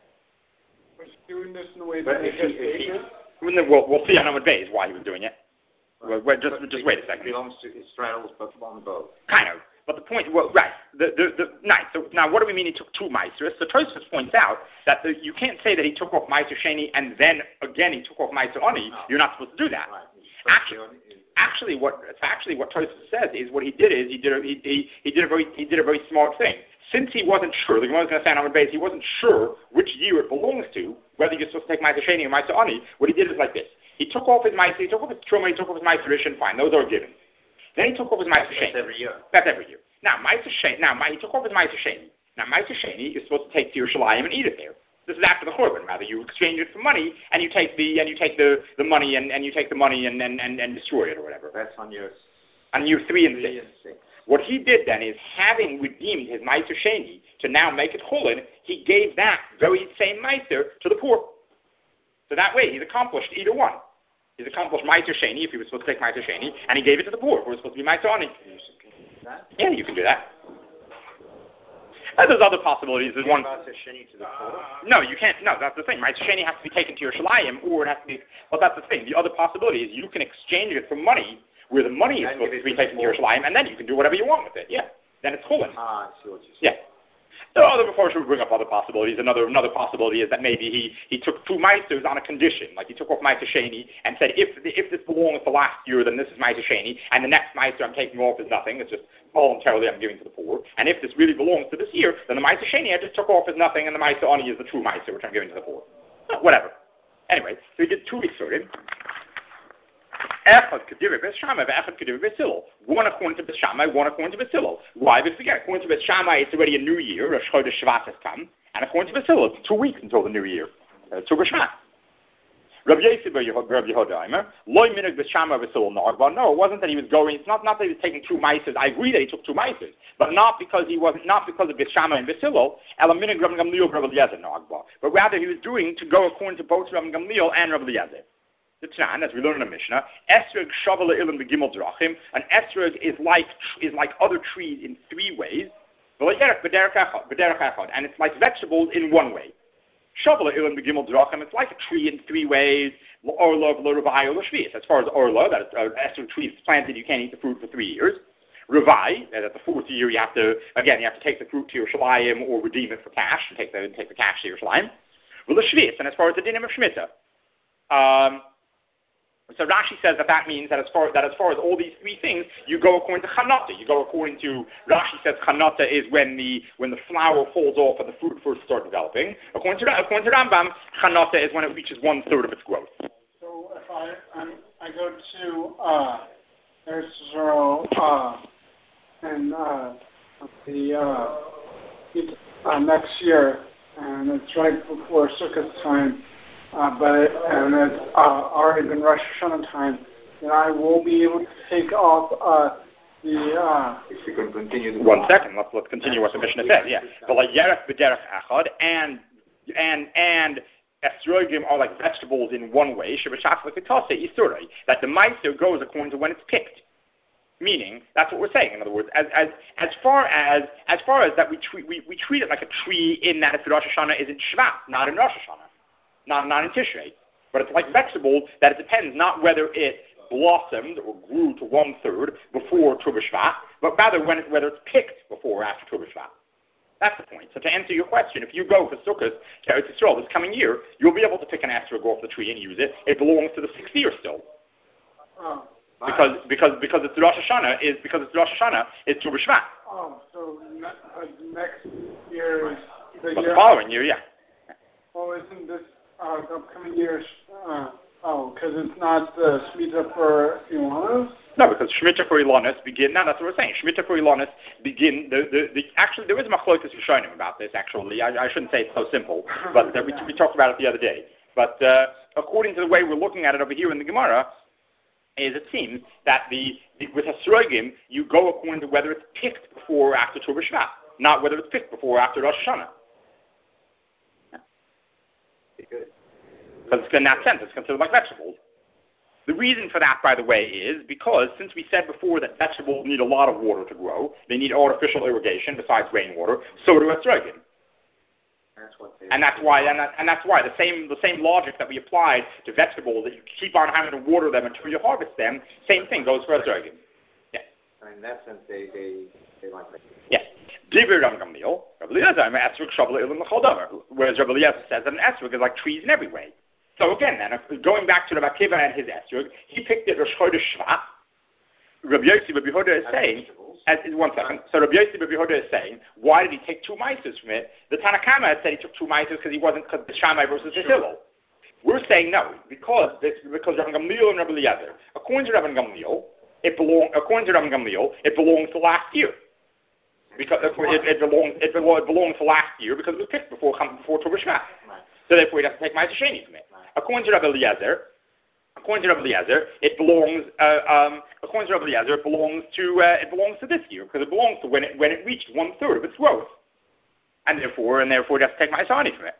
Was he doing this in the way that he has taken? We'll, we'll see on Amud Beis why he was doing it. Right. Well, just, just wait a second. It belongs to Israel's, but on both. Kind of. But the point, well, right, the, the, the, nice. So now what do we mean he took two Ma'aseres? So Tosfos points out that the, you can't say that he took off Ma'aser Sheni and then again he took off Ma'aser Ani. No. You're not supposed to do that. Right. Actually, actually, what actually what Tosfos says is what he did is he did a, he, he, he did a very he did a very smart thing. Since he wasn't sure, the Gemara is going to say on Amud Beis, he wasn't sure which year it belongs to, whether you're supposed to take Ma'aser Sheni or Ma'aser Ani. What he did is like this: he took off his Ma'aser, he took off his Truma, he took off his Ma'aser Rishon, fine, those are given. Then he took off his Ma'aser Sheni. That's every year. That's every year. Now, Ma'aser Sheni, now, he took off his Ma'aser Sheni. Now, Ma'aser Sheni is supposed to take to Yerushalayim and eat it there. This is after the Churban, rather. You exchange it for money, and you take the and you take the, the money and, and you take the money and, and, and, and destroy it or whatever. That's on year on year three and, three six. and six. What he did then is, having redeemed his Ma'aser Sheni to now make it Chulin, he gave that very same Ma'aser to the poor. So that way, he's accomplished either one. He's accomplished Ma'aser Sheni, if he was supposed to take Ma'aser Sheni, and he gave it to the poor, if it was supposed to be Ma'aser Ani. That? Yeah, you can do that. And there's other possibilities. There's one. Ma'aser Sheni to the poor? No, you can't. No, that's the thing. Ma'aser Sheni has to be taken to Yerushalayim, or it has to be. Well, that's the thing. The other possibility is you can exchange it for money, where the money is and supposed to be taken to Yerushalayim, and then you can do whatever you want with it. Yeah, then it's Chulin. Ah, I see what you're saying. Yeah. There are other, before we bring up other possibilities, another another possibility is that maybe he, he took two Ma'asers on a condition, like he took off Ma'aser Sheni and said, if if this belongs to last year, then this is Ma'aser Sheni, and the next Ma'aser I'm taking off is nothing, it's just voluntarily I'm giving to the poor, and if this really belongs to this year, then the Ma'aser Sheni I just took off is nothing, and the Ma'aser Ani is the true Ma'aser, which I'm giving to the poor. Whatever. Anyway, so he did two weeks for him. Echad Kedivah Beis Shammai, Echad Kedivah Beis Hillel. One according to Beis Shammai, one according to Beis Hillel. Why? Because again, according to Beis Shammai, it's already a new year. Rosh Chodesh Shvat has come, and according to Beis Hillel, it's two weeks until the new year. Uh, to B'Shvat. Rabbi Yosef Rabbi Yehuda, Loi Minig Beis Shammai Beis Hillel Nagba. No, it wasn't that he was going. It's not not that he was taking two Ma'asers. I agree that he took two Ma'asers, but not because he wasn't not because of Beis Shammai and Beis Hillel. Ela Minig Rabbi Gamliel Rabbi Eliezer Nagba. But rather he was doing to go according to both Rabbi Gamliel and Rabbi Eliezer. The Tran, as we learn in the Mishnah, Esrog Shavala Ilim Begimel Drachim. An Esrog is like is like other trees in three ways. And it's like vegetables in one way. Shavala Ilim Begimel Drachim. It's like a tree in three ways. Orla, L'Ravai, or L'Shvius. As far as Orla, that an Esrog tree is planted, you can't eat the fruit for three years. Ravai, that at the fourth year you have to again you have to take the fruit to Yerushalayim or redeem it for cash and take the take the cash to Yerushalayim. Well, L'Shvius, and as far as the dinim of Shemitah. Um, So Rashi says that that means that as far that as far as all these three things, you go according to Chanata. You go according to Rashi says Chanata is when the when the flower falls off and the fruit first start developing. According to according to Rambam, Chanata is when it reaches one third of its growth. So if I I'm, I go to uh, there's zero uh, and uh, the uh, uh, next year, and it's right before Sukkot time. Uh, but and it's uh, already been Rosh Hashanah time, then I will be able to take off uh, the. Uh, if you can continue. The one second, let's let's continue what the Mishnah says. Yeah, the Yerech b'derech echad and and and esrogim are like vegetables in one way. Shebeshach l'kitase isurei, that the meiser goes according to when it's picked. Meaning, that's what we're saying. In other words, as as as far as as far as that we treat we, we treat it like a tree in that it's Rosh Hashanah is in Shvat, not in Rosh Hashanah, not not in Tishrei. But it's like vegetable that it depends not whether it blossomed or grew to one third before Tu B'Shvat, but rather when it, whether it's picked before or after Tu B'Shvat. That's the point. So to answer your question, if you go for Sukkot to Eretz Yisrael this coming year, you'll be able to pick an esrog off the tree and use it. It belongs to the sixth year still. Oh. Because because because it's Rosh Hashanah is because it's Rosh Hashanah is Tu B'Shvat. Oh, so ne- uh, next year is the But year. the following year, yeah. Oh, isn't this uh, the upcoming year? Uh, oh, because it's not the uh, Shemitah for Iwanos? No, because Shemitah for Ilonis begin. No, that's what we're saying. Shemitah for Ilonis begin. The, the, the actually there is a machlokas Rishonim about this. Actually, I, I shouldn't say it's so simple, but uh, we, we talked about it the other day. But uh, according to the way we're looking at it over here in the Gemara, is it seems that the, the with Hasrogim you go according to whether it's picked before or after Tu B'Shvat, not whether it's picked before or after Rosh Hashanah. Because in that sense, it's considered like vegetables. The reason for that, by the way, is because since we said before that vegetables need a lot of water to grow, they need artificial irrigation besides rainwater, so do esrogim. That's what they And that's why, and, that, and that's why the same the same logic that we applied to vegetables, that you keep on having to water them until you harvest them, same thing goes for esrogim. Yeah. And in that sense, they they they like that. Yeah. Divrei Rav Gamliel, Rav Eliezer, I'm esrog shabla ilim l'chol davar. Whereas Rav Eliezer says that an esrog is like trees in every way. So again, then, if, going back to Rav Akiva and his esrog, he picked it Rosh Chodesh Shvat. Rabbi Yossi Rabbi Yehuda is saying, as, one second, so Rabbi Yossi Rabbi Yehuda is saying, why did he take two mitzvahs from it? The Tanna Kama had said he took two mitzvahs because he wasn't, because the Shammai versus the Hillel. We're saying no, because this, because Rabbi Gamliel and Rabbi Eliezer, according to Rabbi Gamliel, it belong, according to Rabbi Gamliel, it belongs to last year. Because it, it, belongs, it, belongs, it belongs to last year because it was picked before, before Tu B'Shvat. So therefore he doesn't take mitzvah sheni from it. According to Rabbi Eliezer, according to Rabbi Eliezer, it belongs. Uh, um, according to Rabbi Eliezer, it belongs to uh, it belongs to this year because it belongs to when it when it reached one third of its growth, and therefore and therefore it has to take mitzvah sheni from it.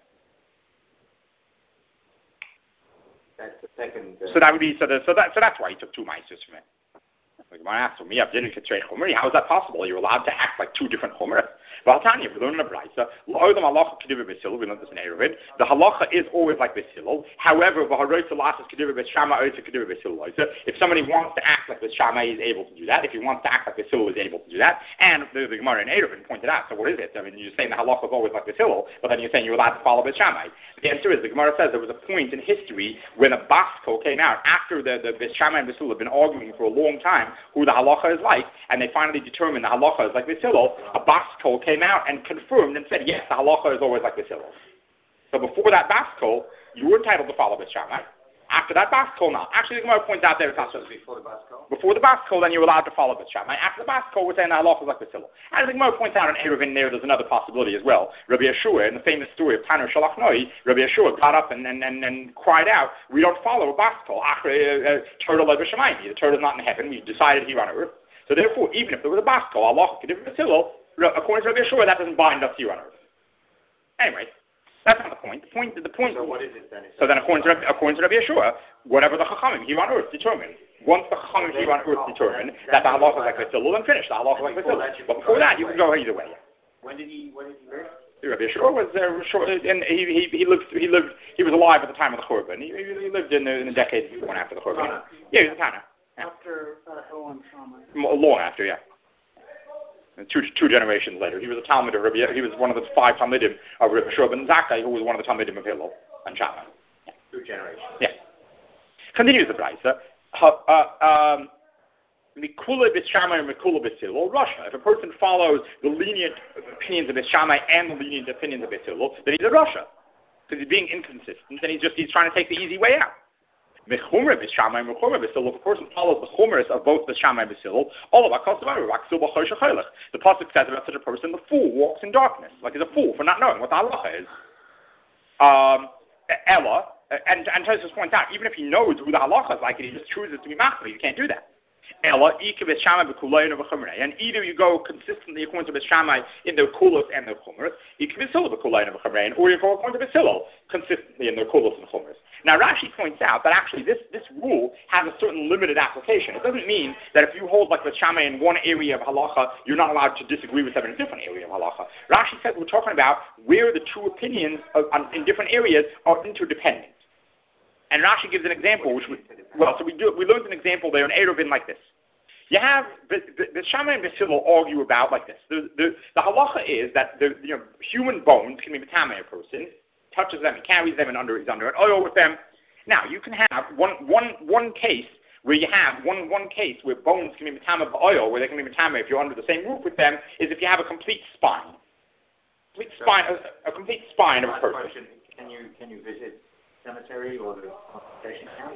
That's the second. Uh, so that would be so. The, so that so that's why he took two mitzvahs from it. Like I asked me, how is that possible? You're allowed to act like two different chumras. Tanya, we learn in a brayso. We learned this in Eruvin. The halacha is always like this Hillel. However, if somebody wants to act like this Shammai, is able to do that. If he wants to act like this Hillel, is able to do that. And the, the Gemara in Eruvin pointed out. So what is it? I mean, you're saying the halacha is always like this Hillel, but then you're saying you're allowed to follow this Shammai. The answer is the Gemara says there was a point in history when a Basko came out after the the, the Shammai and Hillel had been arguing for a long time who the halacha is like, and they finally determined the halacha is like this Hillel. A Basko came out and confirmed and said, yes, the halacha is always like this Hillel. So before that Basko, you were entitled to follow this Shammai. After that Basko, not. Actually, the Gemara points out there, it's not so before the Basko. Before the Basko, then you're allowed to follow this Shammai. After the Basko, we're saying the halacha is like this Hillel. And the Gemara points out in Eruvin there, there's another possibility as well. Rabbi Yeshua, in the famous story of Tanur Shalach Noi, Rabbi Yeshua got up and, and, and, and cried out, we don't follow a Basko. The turtle of Shemayim. The turtle is not in heaven. We decided here on earth. So therefore, even if there was a Basko, halacha could have been Hillel. According to Rabbi Yeshua, that doesn't bind us here on earth. Anyway, that's not the point. The point, the point. So what is it then? So then, according to according to Rabbi Yeshua, whatever the Chachamim here on earth determined, once the Chachamim here on earth determined that the halacha is like this Hillel, then finish the halacha is like this Hillel. But before that, you can go either way. When did he? When did he live? Rabbi Yeshua was uh, short, and he, he he lived he lived he was alive at the time of the Churban. He, he lived in the, in the decade before and after the Churban. Yeah, he was a Tana. Yeah. After uh, Hillel and Shammai. Long after, yeah. And two two generations later, he was a Talmud of Rabbi. He was one of the five Talmudim of Rabbi Shua ben Zakkai, who was one of the Talmudim of Hillel and Shammai. Yeah. Two generations. Yeah. Continues the brayso. Uh, um, Mikula b'S Shammai or Mikula b'S Hillel, Rasha. If a person follows the lenient opinions of B'S Shammai and the lenient opinions of B'S Hillel, then he's a Rasha. Because he's being inconsistent, and he's just he's trying to take the easy way out. Mechumra B'S Shammai, Mechumra B'S Hillel. If a person follows the chumras of both B'S Shammai and B'S Hillel, all of our customary the pasuk says about such a person, the fool walks in darkness, like he's a fool for not knowing what the halacha is. Um, Ella, and and Tosfos points out, even if he knows who the halacha is like, and he just chooses to be machmir, you can't do that. And either you go consistently according to Beis Shammai in their kulos and their chumras, or you go according to Beis Hillel consistently in their kulos and chumras. Now Rashi points out that actually this, this rule has a certain limited application. It doesn't mean that if you hold like Beis Shammai in one area of halacha, you're not allowed to disagree with them in a different area of halacha. Rashi says we're talking about where the two opinions of, on, in different areas are interdependent. And Rashi gives an example, which we, well, so we do, we learned an example there in Eruvin like this. You have the, the, the Shammai and Beis Hillel argue about like this. The, the, the halacha is that the you know, human bones can be metamei a person, touches them, he carries them, and under he's under an oil with them. Now you can have one one one case where you have one one case where bones can be metamei of oil, where they can be metamei if you're under the same roof with them, is if you have a complete spine, complete so spine, a, a complete spine of a person. Question, can you can you visit cemetery or the concentration camps?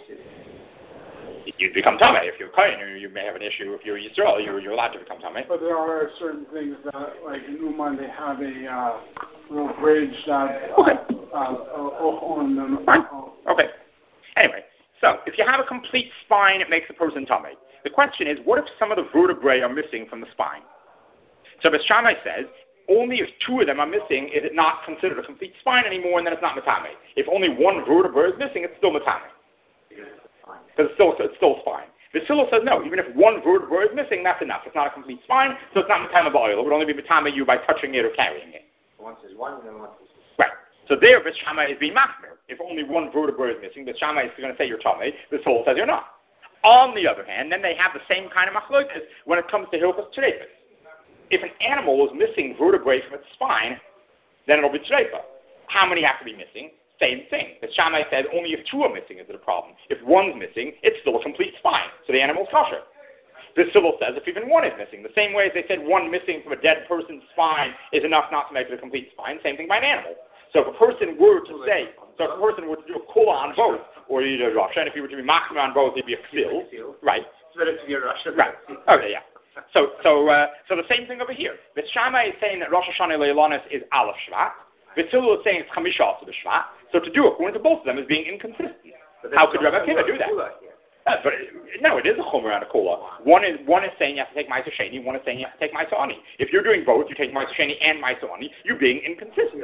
You become tamei if you're Kohen, or you may have an issue if you're Yisrael. You're you're allowed to become tamei. But there are certain things that, like in Uman, they have a uh, little bridge that. Okay. Uh, uh, on the, Fine. Okay. Anyway, so if you have a complete spine, it makes the person tamei. The question is, what if some of the vertebrae are missing from the spine? So Beis Shammai says, only if two of them are missing is it not considered a complete spine anymore, and then it's not metamei. If only one vertebra is missing, it's still metamei. Because it's still, it's still spine. Beis Hillel says no, even if one vertebra is missing, that's enough. It's not a complete spine, so it's not metamei ba'oil. It would only be metamei you by touching it or carrying it. Once is one, then once is right. So there, Beis Shammai is being machmir. If only one vertebra is missing, Beis Shammai is going to say you're tamei. Beis Hillel says you're not. On the other hand, then they have the same kind of machlokas when it comes to hilchos treifas. If an animal is missing vertebrae from its spine, then it'll be treifa. How many have to be missing? Same thing. Beis Shammai said only if two are missing is it a problem. If one's missing, it's still a complete spine, so the animal's kosher. Beis Hillel says if even one is missing, the same way as they said one missing from a dead person's spine is enough not to make it a complete spine, same thing by an animal. So if a person were to say, so if a person were to do a kula on both, or either a Rasha, and if he were to be machmir on both, it'd be a ksil, right? It's better to be a Rasha. Right. Okay, yeah. So, so, uh, so the same thing over here. Beis Shammai is saying that Rosh Hashanah Leilonis is Aleph Shvat. Beis Hillel is saying it's Chamisha Asar B'Shvat. So to do it according to both of them is being inconsistent. How could Rabbi Akiva do that? Uh, but it, no, it is a chomer and a kula. One is one is saying you have to take Ma'aser Sheni. One is saying you have to take Ma'aser Ani. If you're doing both, you take Ma'aser Sheni and Ma'aser Ani. You're being inconsistent.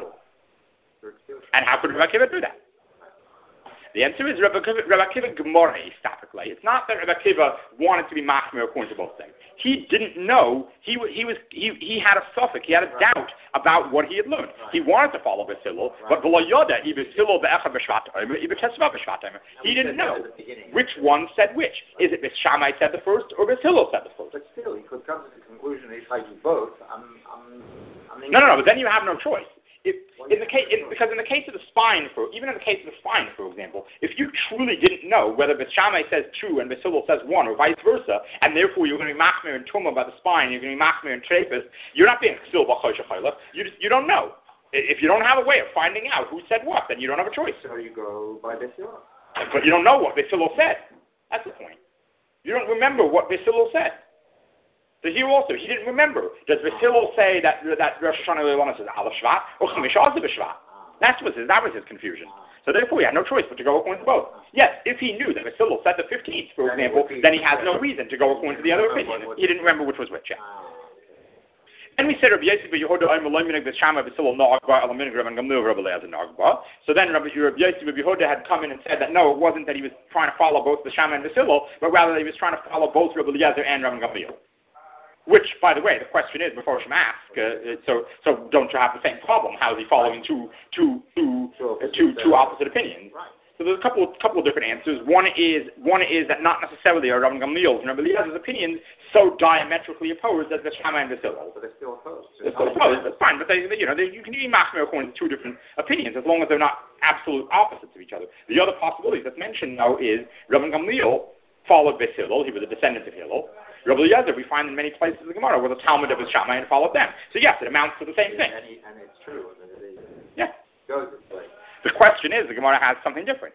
And how could Rabbi Akiva do that? The answer is Rabbi Akiva, Rabbi Akiva Gemorei stapically. It's not that Rabbi Akiva wanted to be machmir according to both things. He didn't know. He he was he he had a suffix. He had a right. doubt about what he had learned. Right. He wanted to follow Beis Hillel, right. but v'lo yoda Beis Hillel be'echad b'shvat omer, Beis Tesva b'shvat omer. He didn't know which one said which. Right. Is it Beis Shammai said the first or Beis Hillel said the first? But still, he could come to the conclusion that if I do both, I'm I'm. I'm no, no, no. But then you have no choice. If, in the case, in, because in the case of the spine, for even in the case of the spine, for example, if you truly didn't know whether Beis Shammai says two and Beis Hillel says one, or vice versa, and therefore you're going to be machmir and tumah by the spine, you're going to be machmir and treifas, you're not being chsil b'chosh ha'chayla. You just, you don't know. If you don't have a way of finding out who said what, then you don't have a choice. So you go by Beis Hillel. But you don't know what Beis Hillel said. That's the point. You don't remember what Beis Hillel said. So here also, he didn't remember. Does Beis Hillel say that that Rosh Hashanah Leilonis is Aleph Shvat or Chamisha Asar B'Shvat? That was his. That was his confusion. So therefore, he had no choice but to go according to both. Yes, if he knew that Beis Hillel said the fifteenth, for example, then he has no reason to go according to the other opinion. He didn't remember which was which. Yeah. And we said Rabbi Yosef Yehuda I'm Elominig Beis Shammai Beis Hillel Nagba Elominig Rabban Gamliel Rabbi Eliezer Nagba. So then Rabbi Yosef Yehuda had come in and said that no, it wasn't that he was trying to follow both Beis Shammai and Beis Hillel, but rather that he was trying to follow both Rabbi Eliezer and Rabban Gamliel. Which, by the way, the question is, before Shem ask, uh, so so don't you have the same problem? How is he following two, two, two, uh, two, two opposite opinions? Right. So there's a couple of, couple of different answers. One is one is that not necessarily are Rabban Gamliel's and Rabbi Eliezer's opinions so diametrically opposed as the Shammai and Beis Hillel. But they're still opposed. They're still opposed. That's fine, but they, you know, they, you can be machmir according to two different opinions as long as they're not absolute opposites of each other. The other possibility that's mentioned now is Rabban Gamliel followed Beis Hillel. He was a descendant of Hillel. Rabbi Eliezer, we find in many places in the Gemara, was a Talmud of Beis Shammai and followed them. So yes, it amounts to the same thing. And, he, and it's true. Yeah. Goes this way. The question is, the Gemara has something different.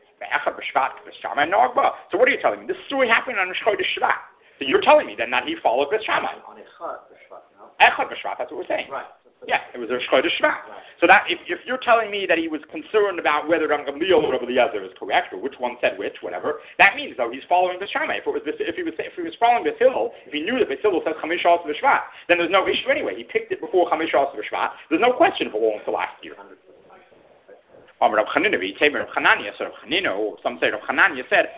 So what are you telling me? This story happened on Rosh Chodesh Shvat. So you're telling me then that he followed Beis Shammai. On Echad B'Shvat, no? Echad B'Shvat, that's what we're saying. Right. Yeah, it was Rosh Chodesh Shvat. So that if, if you're telling me that he was concerned about whether Ram Gamliel or Rabbi Eliezer is correct, or which one said which, whatever, that means though he's following the Shammai. If it was if he was if he was following the Hillel, if he knew that the Hillel says Chamish Shas of the Shvat, then there's no issue anyway. He picked it before Chamish Shas of the Shvat. There's no question if it belongs to last year. Amar Rav Chanina, we take Rav Chananya, so Rav Chanina, or some say Rav Chananya said,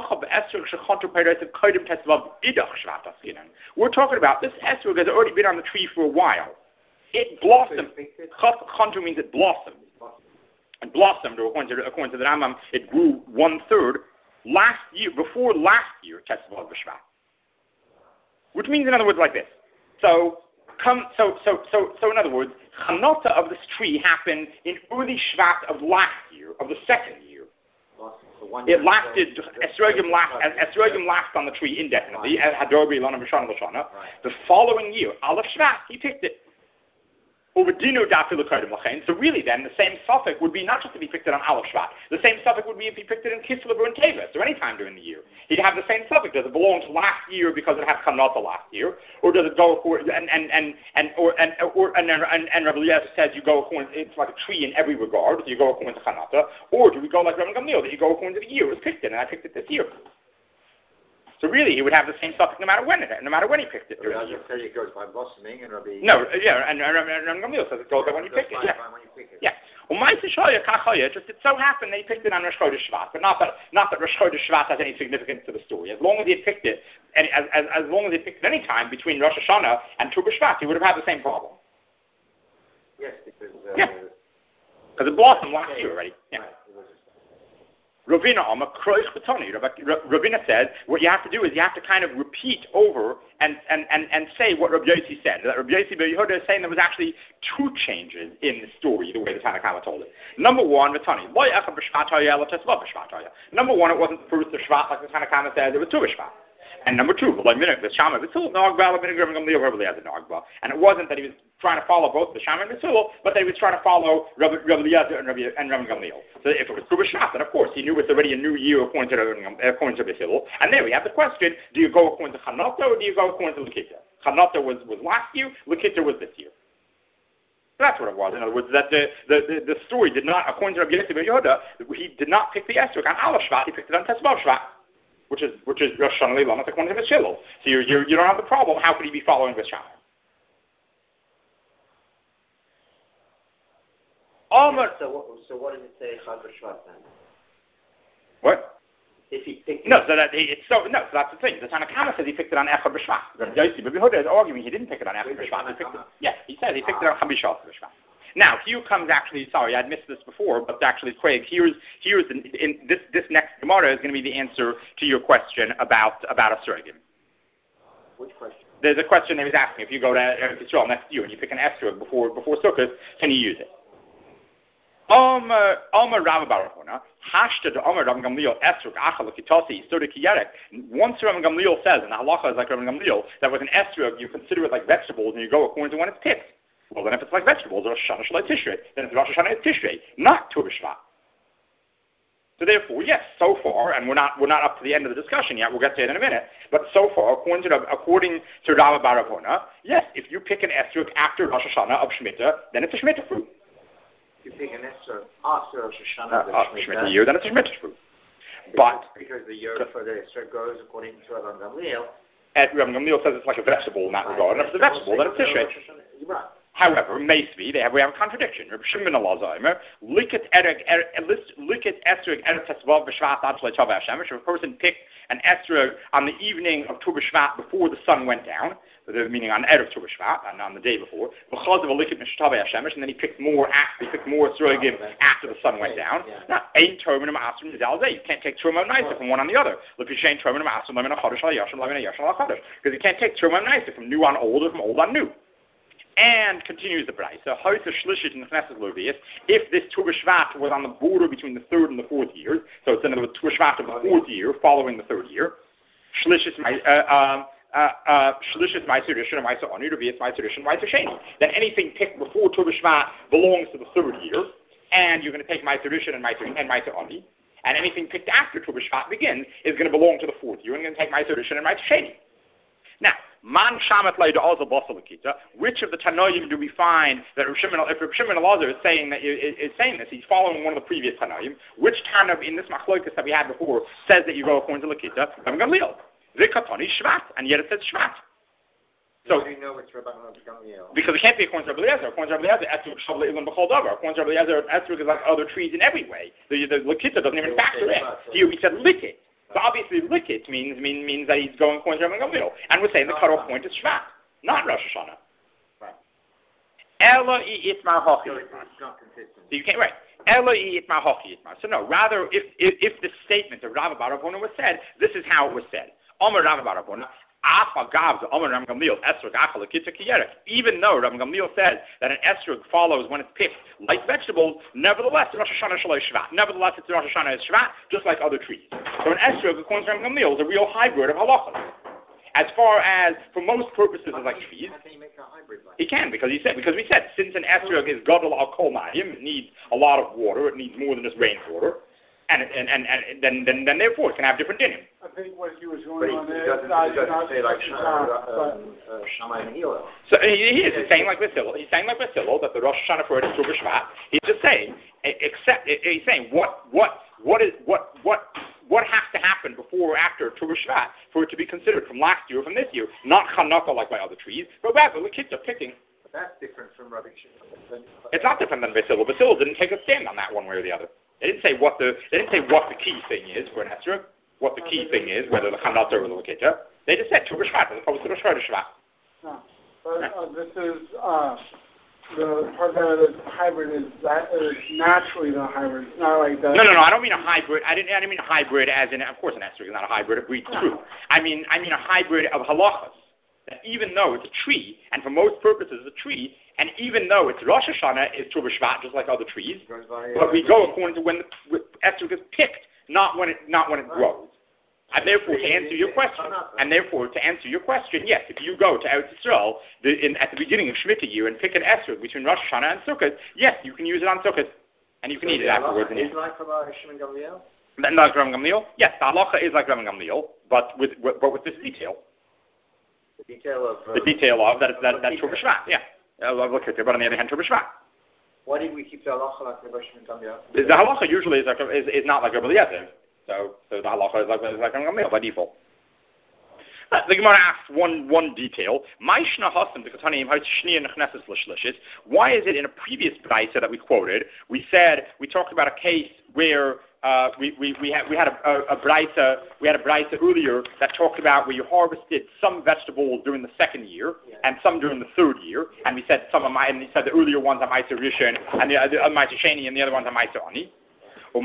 we're talking about this esrog has already been on the tree for a while. It blossomed. Chantu means it blossomed. It blossomed, or according to, according to the Rambam, it grew one third last year, before last year, Tesvav B'Shvat. Which means, in other words, like this. So, come, so, so, so, so, in other words, Chanota of this tree happened in early Shvat of last year, of the second year. It lasted, Esrogim lasted, Esrogim lasted on the tree indefinitely, Hadorbi, Lana, B'Shana, L'Shana. The following year, Aleph Shvat, he picked it. So really then, the same suffix would be not just if he picked it on Aleph Shvat, the same suffix would be if he picked it in Kislev or in Teves, or any time during the year. He'd have the same suffix. Does it belong to last year because it had Chanata last year? Or does it go for, and, and, and, and, or, and, or, and, and, and Rabbi Eliezer says you go according, it's like a tree in every regard, so you go according to Chanata, or do we go like Rabbi Gamliel, that you go according to the year it was picked it, and I picked it this year? So really, he would have the same suffix no matter when it, no matter when he picked it. So Rabbi said it goes by blossoming, and Rabbi... No, yeah, and Rabbi Gamliel says it goes by when you pick it. Yeah. When you pick it. Yeah. Well, just it so happened they picked it on Rosh Chodesh Shvat, but not that not that Rosh Chodesh Shvat has any significance to the story. As long as he had picked it, and as, as, as long as he picked it any time between Rosh Hashanah and Tu B'Shvat, he would have had the same problem. Yes, because... Uh, yeah. Because it blossomed last year already. Yeah. Right. Ravina Amma Kroich Batoni. Ravina says what you have to do is you have to kind of repeat over and, and, and, and say what Rabbi Yossi said. That Rabbi Yossi Yehuda is saying there was actually two changes in the story, the way the Tanakhama told it. Number one, Batoni. Number one, it wasn't the first of Shvat like the Tanakhama said, it was two Shvat. And number two, and it wasn't that he was trying to follow both the Shammai and the Tzul, but that he was trying to follow Rabbi Eliezer and Rabbi, and Rabbi Gamliel. So if it was Tu B'Shvat, then of course he knew it's already a new year according to according to B'Hillel. And there we have the question: do you go according to Chanata or do you go according to L'Kita? Chanata was, was last year, L'Kita was this year. So that's what it was. In other words, that the the, the, the story did not, according to Rabbi Yossi ben Yehuda, he did not pick the Esrog on Aleph Shvat, he picked it on Tesvav Shvat. Which is which is Rosh Hashanah Leilamas according to B'Hillel. So you you you don't have the problem. How could he be following B'Shamai? Almost. So what, so what does it say Chag B'Shvat then? What? If he picked no, it. so that it's so no. So that's the thing. The Tanakhama says he picked it on Echad B'Shvat. Rabbi Yossi ben Yehuda is arguing he didn't pick it on Echad B'Shvat. He picked it. Yeah, he says he picked ah. it on Chamisha B'Shvat. Now, here comes actually, sorry, I'd missed this before, but actually, Craig, here's, here's in, in this, this next Gemara is going to be the answer to your question about, about a surrogate. Which question? There's a question they was asking, if you go to Eretz Yisrael next year and you pick an esrog before, before Sukkot, can you use it? Alma Rav Barachona, Hashta to Alma Rav Gamliel esrog achal kitasi sura kiyarek. Once Rav Gamliel says, and the halacha is like Rav Gamliel, that with an esrog you consider it like vegetables and you go according to when it's picked. Well, then if it's like vegetables, Rosh Hashanah Shalai Tishrei, then it's Rosh Hashanah Tishrei, not Tu B'Shvat. So therefore, yes, so far, and we're not we're not up to the end of the discussion yet. We'll get to it in a minute. But so far, according to the, according to Rav Baravona, yes, if you pick an esrog after Rosh Hashanah of Shemitah, then it's a Shemitah fruit. If you pick an esrog after Rosh Hashanah uh, of uh, Shemitah year, then it's a Shemitah fruit. But because the year for the esrog goes according to Rav Gamliel. And Rav Gamliel says it's like a vegetable in that regard, and if it's a vegetable, then it's Tishrei. Right. However, Meisvi, they have we have a contradiction. Rabbi Shimon Elazar, look at ereg, look at esrog erev tesvav b'shvat ad shlei tov Hashem. If a person picked an esrog on the evening of Tu B'Shvat before the sun went down, meaning on erev Tu B'Shvat, and on the day before, because of a liket mishtov Hashem, and then he picked more after he picked more esrogim after the sun went down. Now, ein terminum asrim nizalzeh. You can't take terminum nicer from one on the other. L'pishein terminum asrim lemina chodesh al yashim lemina yashim al chodesh, because you can't take terminum nicer from new on old or from old on new. And continues the price. So, how is the shlishit in the Knesset Lovius? If this Tu B'Shvat was on the border between the third and the fourth years, so it's another Tu B'Shvat of the fourth year, following the third year, shlishit my shlishit ma'aser rishon and ma'aser oni, Revius ma'aser rishon and ma'aser sheni. Then anything picked before Tu B'Shvat belongs to the third year, and you're going to take ma'aser rishon and ma'aser and ma'aser oni. And anything picked after Tu B'Shvat begins is going to belong to the fourth year, and you're going to take ma'aser rishon and ma'aser sheni. Now, Man shamet leida also basalakita. Which of the Tanoim do we find that Rav Shimon, if Rav Shimon Elazar is saying that is, is saying this, he's following one of the previous Tanoim. Which Tanoim in this machlokas that we had before says that you go according to Lakita? Rabban Gamliel. Vikatoni Shvat, and yet it says Shvat. So, how do you know it's Rabban Gamliel? Because it can't be according to Rabbi Eliezer. According to Rabbi Eliezer, Esrog Shavla Ilan B'chol Davar. According to Rabbi Eliezer, Esrog is like other trees in every way. The, the Lakita doesn't even factor in. Here we said Likit. So obviously Likit means, means means that he's going according to Rabban Gamliel. And we're saying the cutoff point is Shvat, not Rosh Hashanah. Right. Ela I Itmar Hochi. So it's not consistent. So you can't, right. Ela I Itmar Hochi Itmar. So no, rather, if, if, if the statement of Rav Bar Avona was said, this is how it was said. Omer Rav Bar Avona. Even though Rabban Gamliel says that an esrog follows when it's picked like vegetables, nevertheless, Rosh Hashanah Shalai Shvat. Nevertheless, it's Rosh Hashanah is Shvat, just like other trees. So an esrog, according to Rabban Gamliel, is a real hybrid of halachas. As far as, for most purposes, it's like trees. How can you make a hybrid like He can, because he said, because we said, since an esrog is gadol al kol mayim, it needs a lot of water, it needs more than just rainwater. And, and, and, and then, then, then therefore it can have different dinim. I think what he was going But on he, he there doesn't, is he doesn't say like um, Shammai and Hillel. So he, he is. He's saying like Basil. He's saying like Basil that the Rosh Hashanah for it is Tu B'Shvat. He's just saying, except he's saying what what what is what what what has to happen before or after Tu B'Shvat for it to be considered from last year or from this year, not Chanukah like by other trees, but rather the kids are picking. But that's different from Rabbi Shimon. It's not different than Basil. Basil didn't take a stand on that one way or the other. They didn't say what the they didn't say what the key thing is for an esrog, what the key thing is, whether the chanata or the lakita. They just said Tu B'Shvat as opposed to the Shvar Shvat. No, but uh, this is uh, the part that is hybrid is that is naturally the hybrid, it's not like that. No, no, no. I don't mean a hybrid. I didn't. I didn't mean a hybrid as in. Of course, an esrog is not a hybrid. It breeds true. I mean, I mean a hybrid of halachas. That even though it's a tree, and for most purposes it's a tree, and even though it's Rosh Hashanah, it's Tu B'Shvat, just like other trees, but we go according to when the esrog is picked, not when it not when it grows. And therefore, to answer your question, and therefore to answer your question, yes, if you go to Eretz Yisrael the, in, at the beginning of Shemitah year and pick an esrog between Rosh Hashanah and Sukkot, yes, you can use it on Sukkot, and you can so eat it afterwards. Is it like Rabbi Shimon Gamliel? Like Rabban Gamliel? Yes, the halacha is like Rabban Gamliel, but with, with but with this detail. The detail of uh, The detail of that that that Tu B'Shvat, yeah. Uh, look at it, but on the other hand, Tu B'Shvat. why did we keep the halacha like Rabbi Shimon Gamliel? The halacha usually is like is, is not like Rabbi Eliezer, so so the halacha is like is like Rabban Gamliel by default. Uh, the Gemara asks one one detail. Why is it in a previous brayta that we quoted, we said we talked about a case where uh, we we we had we had a, a, a brayta we had a brayta earlier that talked about where you harvested some vegetables during the second year yeah. and some during the third year, and we said some of my and we said the earlier ones are Ma'aser Rishon and the other Ma'aser Sheni and the other ones are Ma'aser Ani. No,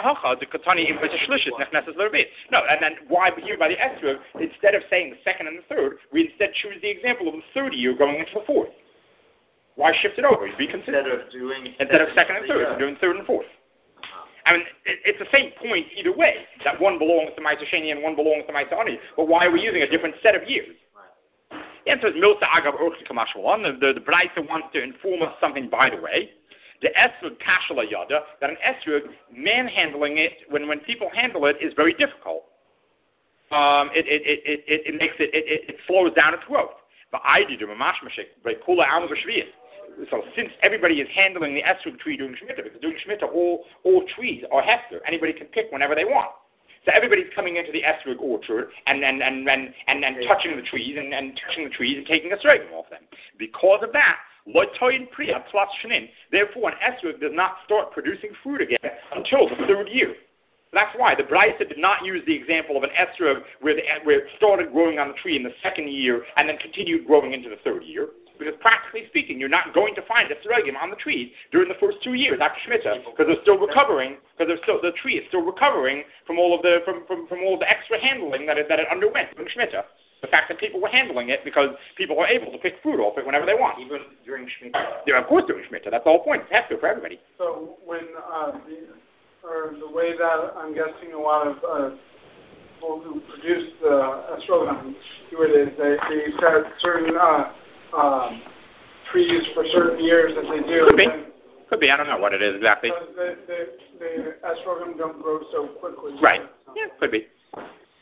and then why here by the esrog, instead of saying the second and the third, we instead choose the example of the third year going into the fourth. Why shift it over? Be consistent. Instead of doing instead of second and third, we're doing third and fourth. Uh-huh. I mean, it, it's the same point either way. That one belongs to Ma'aser Sheni and one belongs to Ma'aser Ani. But why are we using a different set of years? Right. The answer is Milta Agav Urch Kamashwan. The the Braisa wants to inform us something by the way. The esrog kashala yada, that an esrog, manhandling it, when, when people handle it, is very difficult. Um, it, it, it, it, it makes it, it, it slows down its growth. But I did a mashmashik, by kula alma b'shviyas. So since everybody is handling the esrog tree during Shemitah, because during Shemitah all, all trees are hefker, anybody can pick whenever they want. So everybody's coming into the esrog orchard and and, and, and, and, and touching the trees and, and touching the trees and taking a sregim off them. Because of that, therefore, an esrog does not start producing fruit again until the third year. That's why the Braisa did not use the example of an esrog where, the, where it started growing on the tree in the second year and then continued growing into the third year. Because practically speaking, you're not going to find esrogim on the trees during the first two years after Shemitah, because they're still recovering, because they're still the tree is still recovering from all of the from, from, from all of the extra handling that it, that it underwent during Shemitah. The fact that people were handling it because people are able to pick fruit off it whenever they want. Even during Shemitah? Yeah, of course during Shemitah. That's the whole point. It's hefker for everybody. So when, uh, the, or the way that I'm guessing a lot of uh, people who produce the esrogim do it is they, they set certain uh, um, trees for certain years that they do. Could be. Could be. I don't know what it is exactly. The, the, the, the esrogim don't grow so quickly. Right. Yeah, could be.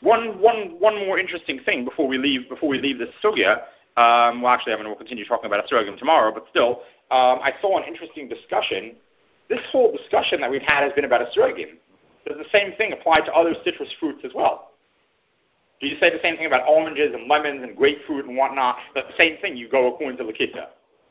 one, one, one more interesting thing before we leave before we leave this sugya. Um, well, actually, I mean, we'll continue talking about esrogim tomorrow, but still, um, I saw an interesting discussion. This whole discussion that we've had has been about esrogim. Does the same thing apply to other citrus fruits as well? Do you say the same thing about oranges and lemons and grapefruit and whatnot? But the same thing, you go according to Lakita.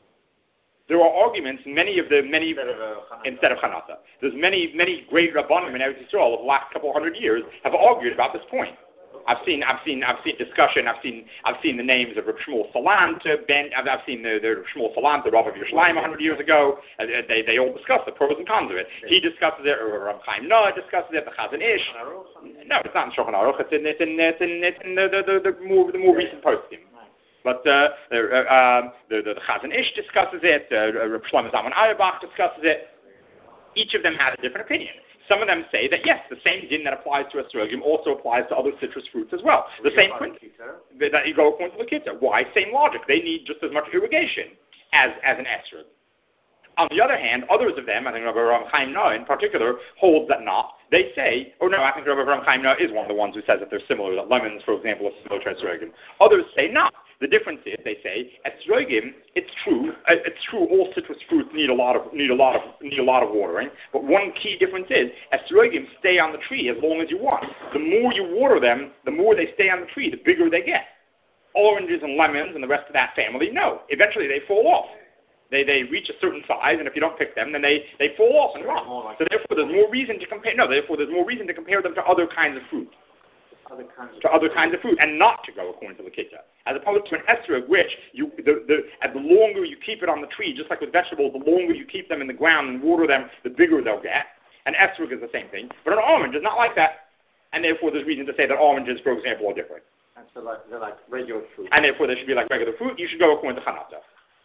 There are arguments, many of the many instead of, uh, instead of Chanata. There's many many great rabbanim in Eretz Yisrael of the last couple of hundred years have argued about this point. I've seen I've seen I've seen discussion. I've seen I've seen the names of Reb Shmuel Salant. Ben, I've, I've seen the, the Reb Shmuel Salant, the Rav of Yerushalayim, a hundred years ago. Uh, they they all discuss the pros and cons of it. He discusses it, or Reb Chaim Noah discusses it. The Chazon Ish. No, it's not in Shulchan Aruch. It's in it's in it's in, it's in the, the, the, the more the more recent posting. But uh, uh, uh, the, the, the Chazon Ish discusses it, uh, Reb Shlomo Zalman Auerbach discusses it. Each of them has a different opinion. Some of them say that, yes, the same din that applies to esrogim also applies to other citrus fruits as well. The same principle that you go according to the Lakita. Why? Same logic. They need just as much irrigation as, as an esrog. On the other hand, others of them, I think Rabbi Ram Chaim Noah in particular, holds that not. They say, oh no, I think Rabbi Ram Chaim Noah is one of the ones who says that they're similar, that lemons, for example, are similar to esrogim. Others say not. The difference is, they say, esrogim, it's true, uh, it's true all citrus fruits need a lot of need a lot of need a lot of watering, but one key difference is esrogim stay on the tree as long as you want. The more you water them, the more they stay on the tree, the bigger they get. Oranges and lemons and the rest of that family, no. Eventually they fall off. They they reach a certain size, and if you don't pick them, then they, they fall off and rot. So therefore there's more reason to compare no, therefore there's more reason to compare them to other kinds of fruit. Other kinds of to other kinds of fruit, and not to go according to the Lakita, as opposed to an esrog, which you the, the as the longer you keep it on the tree, just like with vegetables, the longer you keep them in the ground and water them, the bigger they'll get. An esrog is the same thing, but an orange is not like that, and therefore there's reason to say that oranges, for example, are different. And so like, they're like regular fruit. And therefore they should be like regular fruit. You should go according to Chanata.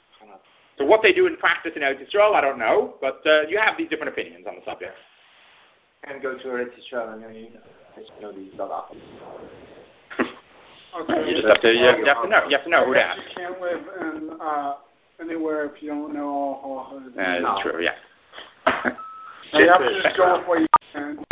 So what they do in practice in Eretz Yisrael, I don't know, but uh, you have these different opinions on the subject. And go to Eretz Yisrael and you know. Know these okay. You just have to you have, you have to know you have to know who to ask. You can't live in uh, anywhere if you don't know all. all uh, That's true. Yeah. You have to just go with what you can.